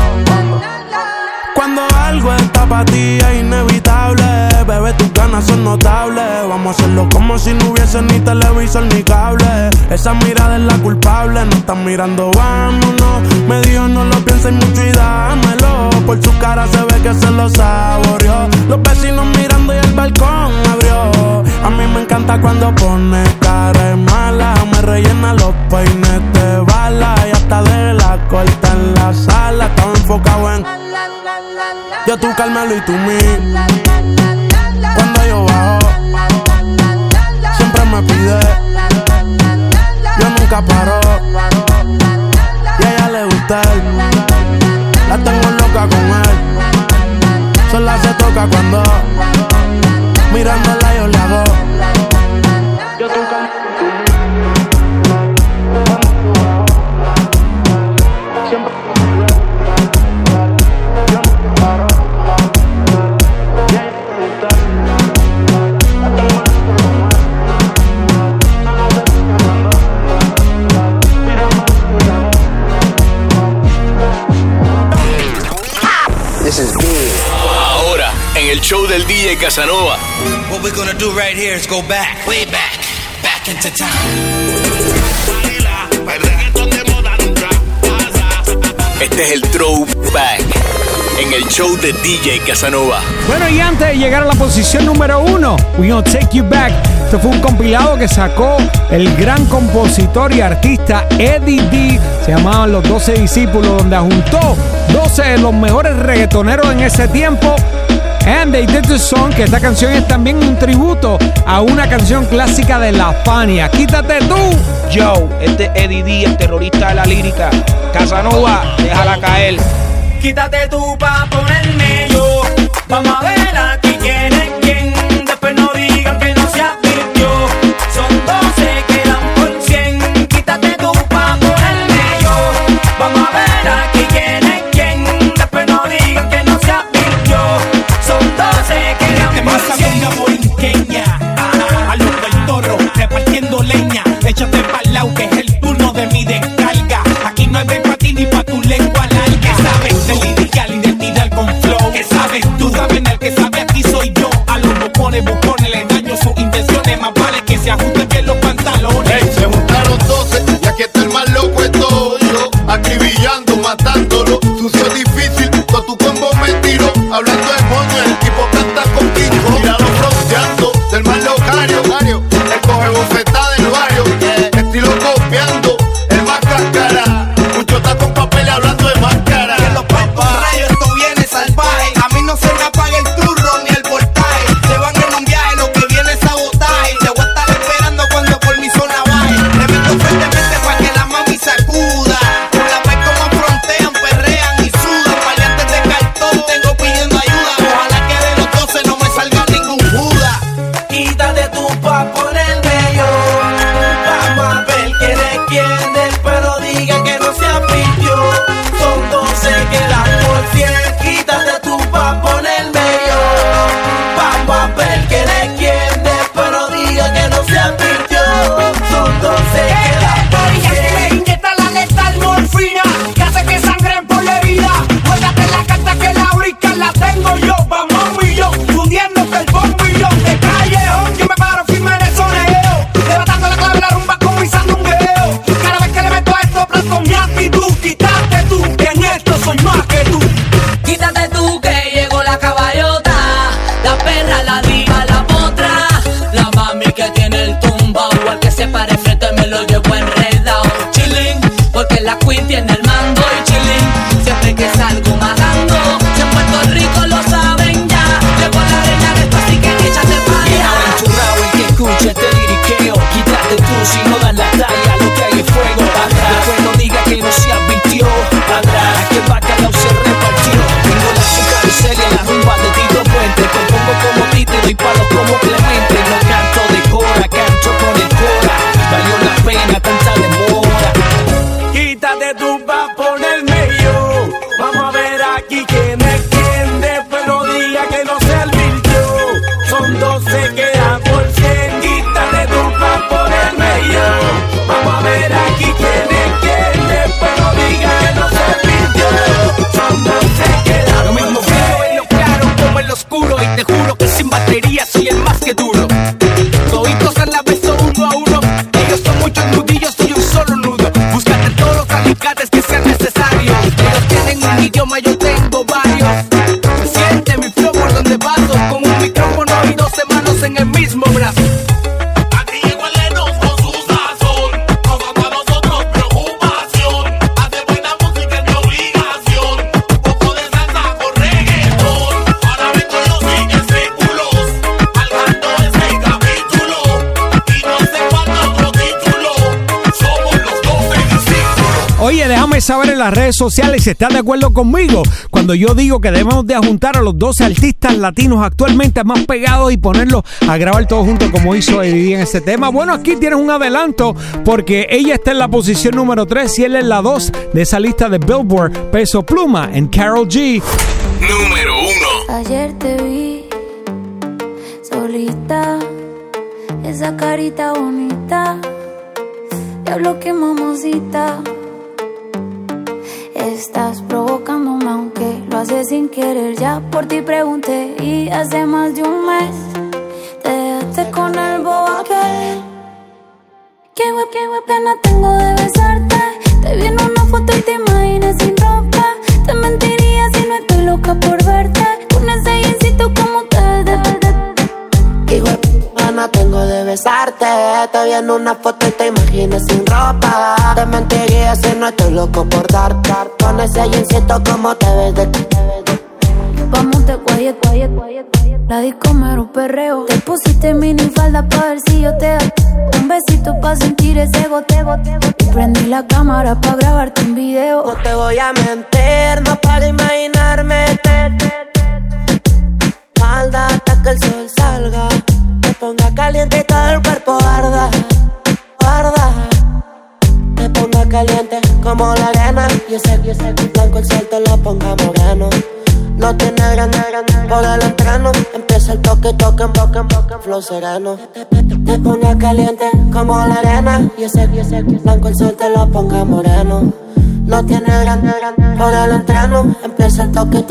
Cuando algo está para ti es inevitable. Bebé, tus ganas son notables. Vamos a hacerlo como si no hubiese ni televisor ni cable. Esa mirada es la culpable. No están mirando, vámonos. Me dijo no lo pienses mucho y dámelo. Por su cara se ve que se lo saboreó. Los vecinos mirando y el balcón abrió. A mí me encanta cuando pone cara de mala. Me rellena los peines de bala. Y hasta de la corta en la sala. Estaba enfocado en yo, tú, Carmelo y tú, mí. Cuando yo bajo, siempre me pide. Yo nunca paro. Y a ella le gusta él. La tengo loca con él. Sola se toca cuando mirándola yo le hago. Yo, tú, Carmelo y tú, mí. Siempre me pide. Yo nunca paro. Casanova. What we're gonna do right here is go back, way back into time. Este es el Throwback en el show de DJ Casanova. Bueno, y antes de llegar a la posición número 1, We Gonna Take You Back. Este fue un compilado que sacó el gran compositor y artista Eddie D. Se llamaban Los 12 Discípulos, donde juntó 12 de los mejores reggaetoneros en ese tiempo. And They Did The Song, que esta canción es también un tributo a una canción clásica de La Fania. Quítate tú. Yo, este es Eddie D, el terrorista de la lírica. Casanova, déjala caer. Quítate tú pa' ponerme yo. Vamos a ver aquí quién es quién. Después no digan que no se advirtió. Son 12 que dan por 100. Quítate tú pa' ponerme yo. Vamos a ver aquí quién es quién. Después no digan que no se advirtió. Son 12 que dan por 100. Una borinqueña, a los del toro, repartiendo leña. Échate pa'l lado que es el turno de mi descarga. Aquí no hay break pa' ti ni pa' tu lengua larga. ¿Sabes de lirical, identidad con flow? ¿Qué sabes tú? Saben el que sabe aquí soy yo. A los bucones le daño sus intenciones. Más vale que se ajusten bien los pantalones. Hey, se juntaron 12 y aquí está el más loco de todo. Acribillando, matándolo. Sucio difícil, con tu combo me tiro. Hablando de moño, el tipo canta contigo. Míralo fronteando, del más locario. El coge bofetada del barrio. Estilo copiando, el más cáscara. Mucho está con papel hablando de máscara. Que los rayos, esto viene salvaje. A mí no se me apaga el turro ni el voltaje. Se van en un viaje, lo que viene es sabotaje. Te voy a estar esperando cuando por mi zona baje. Le meto fuertemente pa' que la mami sacuda. Con la vez como frontean, perrean y sudan. Variantes de cartón, tengo pidiendo ayuda. Ojalá que de los 12 no me salga ningún Judas. Quítate tú pa' ponerme yo. Vamos a ver quién es quién. Pero diga que no se advirtió. Son 12 que dan por 100. Quítate tú pa' ponerme yo. Vamos a ver quién es quién. Pero diga que no se advirtió. Son 12 que dan por 100. Le inyecta la letal morfina que hace que sangren por la herida. Cuéntate la carta que la brica la tengo yo. Vamos un millón, fundiéndote el bombillón de callejón. Yo me paro firme en el soneo, levantando la clave de la rumba como un sandungueo. Cada vez que le meto a esto, con mi actitud. Quítate tú, que en esto soy más que tú. Quítate tú que llegó la caballota, la perra, la diva, la potra, la mami que tiene el tumbao, al que se pare frente me lo llevo enredado. Chilling, porque la queen tiene el mando y chilling, siempre que salgo matando. Si en Puerto Rico lo saben ya, llevo la arena de esto así que échate pa' allá. Bienaventurado el que escucha este liriqueo. Quítate tú si no dan la talla, lo que hay es fuego. Después no diga que no se advirtió. Aquí el bacalao se repartió. Tengo la azúcar y serie, la rumba de Tito Puente. Compongo como título y palos como Clemente. No canto de cora, canto con el cora. Valió la pena tanta demora. Quítate tú pa' ponerme yo. Vamos a ver aquí quién es quién. Después no diga que no se advirtió. Son 12 que dan por 100. Quítate tú pa' ponerme yo. Vamos a ver aquí quién es quién. Después no diga que no se advirtió. Son 12 que dan lo mismo feo en lo claro como en lo oscuro. Y te juro que sin batería soy el más que duro. Toditos a la vez son uno a uno. Ellos son muchos nudillos, soy un solo nudo. Búscate todos los alicates que sean necesarios. Ellos tienen un idioma, yo tengo varios. Siente mi flow por donde paso. Con un micrófono y 12 manos en el mismo brazo. Aquí llegó el Lenos con su sazón, causando a nosotros preocupación. Hacer buena música es mi obligación. Un poco de salsa con reggaetón. Ahora vengo los discípulos, cargando este capítulo. Y no sé cuánto otro título. Somos los 12 discípulos. Oye, déjame saber en las redes sociales si estás de acuerdo conmigo cuando yo digo que debemos de juntar a los 12 artistas latinos actualmente más pegados y ponerlos a grabar todos juntos como hizo Eddie en este tema. Bueno, aquí tienes un adelanto porque ella está en la posición número 3 y él es la 2 de esa lista de Billboard. Peso Pluma en Karol G. Número 1. Ayer te vi solita, esa carita bonita, diablo que mamacita. Estás provocándome aunque aunque lo haces sin querer. Ya por ti pregunté y hace más de un mes te dejaste con el bobo aquel. Qué pena tengo de besarte. Te vi en una foto y te imaginas sin ropa. Te mentiría si no estoy loca por verte. Con ese jeansito como te ves. Qué pena tengo de besarte. Te vi en una foto y te imaginas sin ropa. Te mentiría si no estoy loco por darte. Con ese jeansito como te ves. Vamos de quiet. La disco mero perreo. Te pusiste minifalda pa' ver si yo te doy un besito pa' sentir ese goteo. Y prendí la cámara pa' grabarte un video. No te voy a mentir, no para imaginarme. Falda hasta que el sol salga. Me ponga caliente y todo el cuerpo arda. Me ponga caliente como la arena. Y ese blanco el sol te lo ponga moreno. No tiene ganas por el entreno. Empieza el toque, en boca, flow sereno. Te ponga caliente como la arena. Y ese blanco el sol te lo ponga moreno. No tiene ganas por el entreno. Empieza el toque.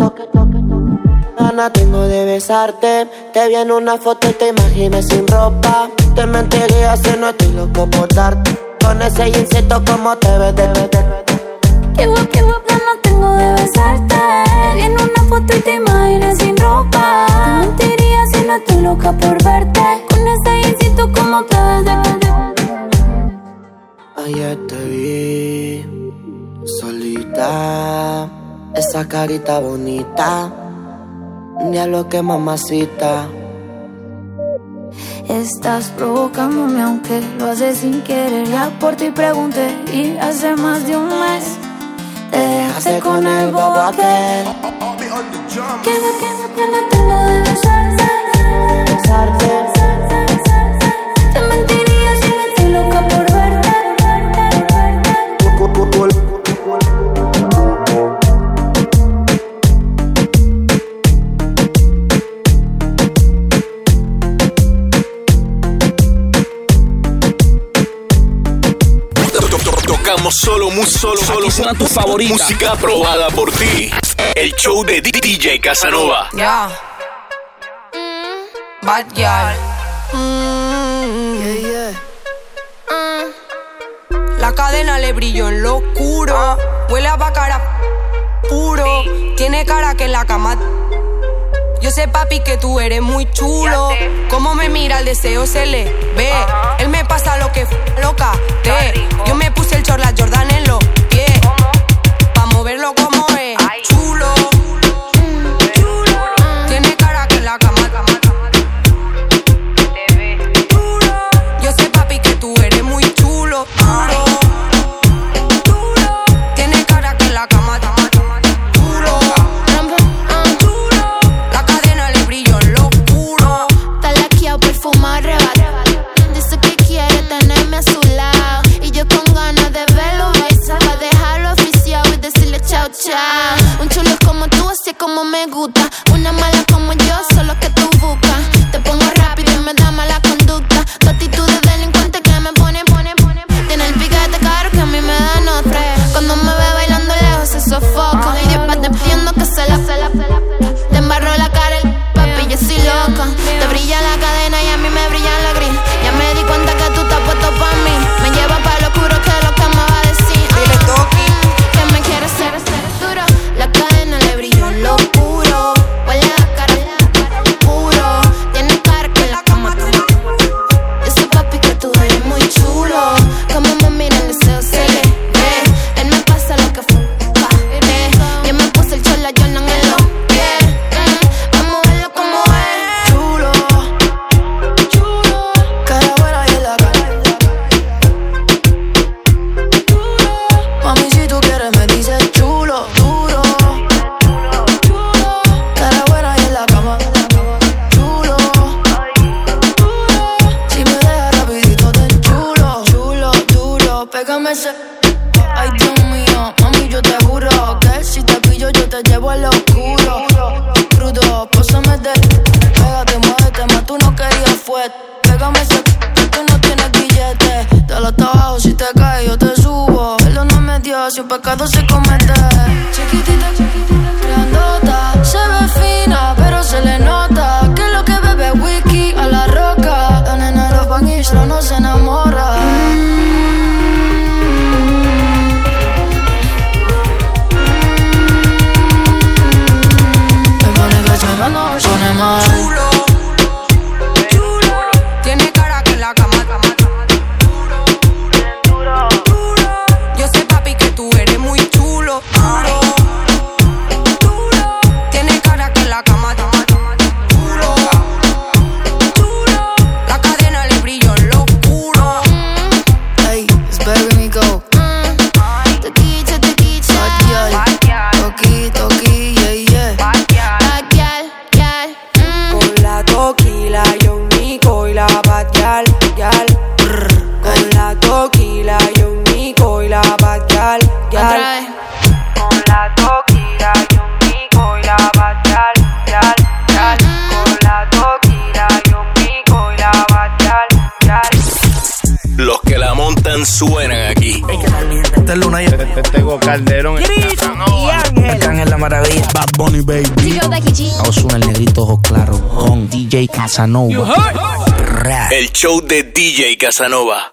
Gana tengo de besarte. Te vi en una foto y te imaginas sin ropa. Te mentiría si no estoy loco por darte. Con ese jeansito como te ves. Qué ganas tengo de besarte. Te vi en una foto y te imaginas sin ropa. Te mentiría si no estoy loca por verte. Con ese jeansito como te ves. Ayer te vi solita. Esa carita bonita. Diablo que mamacita. Estás provocándome aunque lo haces sin querer. Ya por ti pregunté y hace más de un mes te dejaste con el bobo aquel. Qué pena tengo de besarte. Te mentiría si no estoy loca por verte. Tocamos solo suena tu favorita. Música aprobada por ti. El show de DJ Casanova. Ya. Bad girl. La cadena le brilló en lo oscuro. Huele a bacara puro. Tiene cara que en la cama. Yo sé, papi, que tú eres muy chulo. Cómo me mira, el deseo se le ve. Él me pasa lo que loca te. Yo me puse el short, la Jordan en los pies. Pa' moverlo como es. Chulo. Tiene cara que en la cama. Yo sé, papi, que tú eres muy chulo. Tiene cara que en la cama. Dice que quiere tenerme a su lado y yo con ganas de verlo besar, pa' dejarlo oficial y decirle chao chao. Un chulo como tú, así como me gusta. Una mala como yo, solo que tú buscas. Te pongo rápido y me da mala conducta. Tu actitud de delincuente que me pone. Tiene el piquete caro que a mí me da nota. Cuando me ve bailando lejos se sofoca. Y después te pidiendo que se la. Te embarró la cara el papi, yo soy loca. Te brilla la cadena y a mí me brilla la gris. Ya me di cuenta que tú estás puesto pa' mí. Me lleva pa' lo oscuro que lo que me va a decir. Dile Toki. Que me quiere ser duro. La cadena le brilló en lo oscuro. Huele a cara puro. Tiene cara que la cama. Yo sé, papi, que tú eres muy chulo. Como me mira el deseo se le ve. Él me pasa lo que fue. Yo me puse el chola, yo no en los pies. Vamos a verlo como es. Chulo. Cara buena y en la cara. Mami, si tú quieres me dices chulo. Duro. Cara buena y en la cama. Chulo. Si me dejas rapidito te chulo. Chulo, duro, pégame ese. Ay, Dios mío, mami, yo te juro que si te pillo yo te llevo al oscuro. Crudo, pásame de. Pégate, muévete, más tú no querías fue. Pégame ese, tú no tienes billete. Dale hasta abajo, si te caes yo te subo. Perdóname Dios, si un pecado se comete. Chiquitita, reggaetón suenan aquí. Este es Luna y Tego Calderón. Ángel la Maravilla. Bad Bunny, baby. Ozuna, el negrito ojos claros. Con DJ Casanova. El show de DJ Casanova.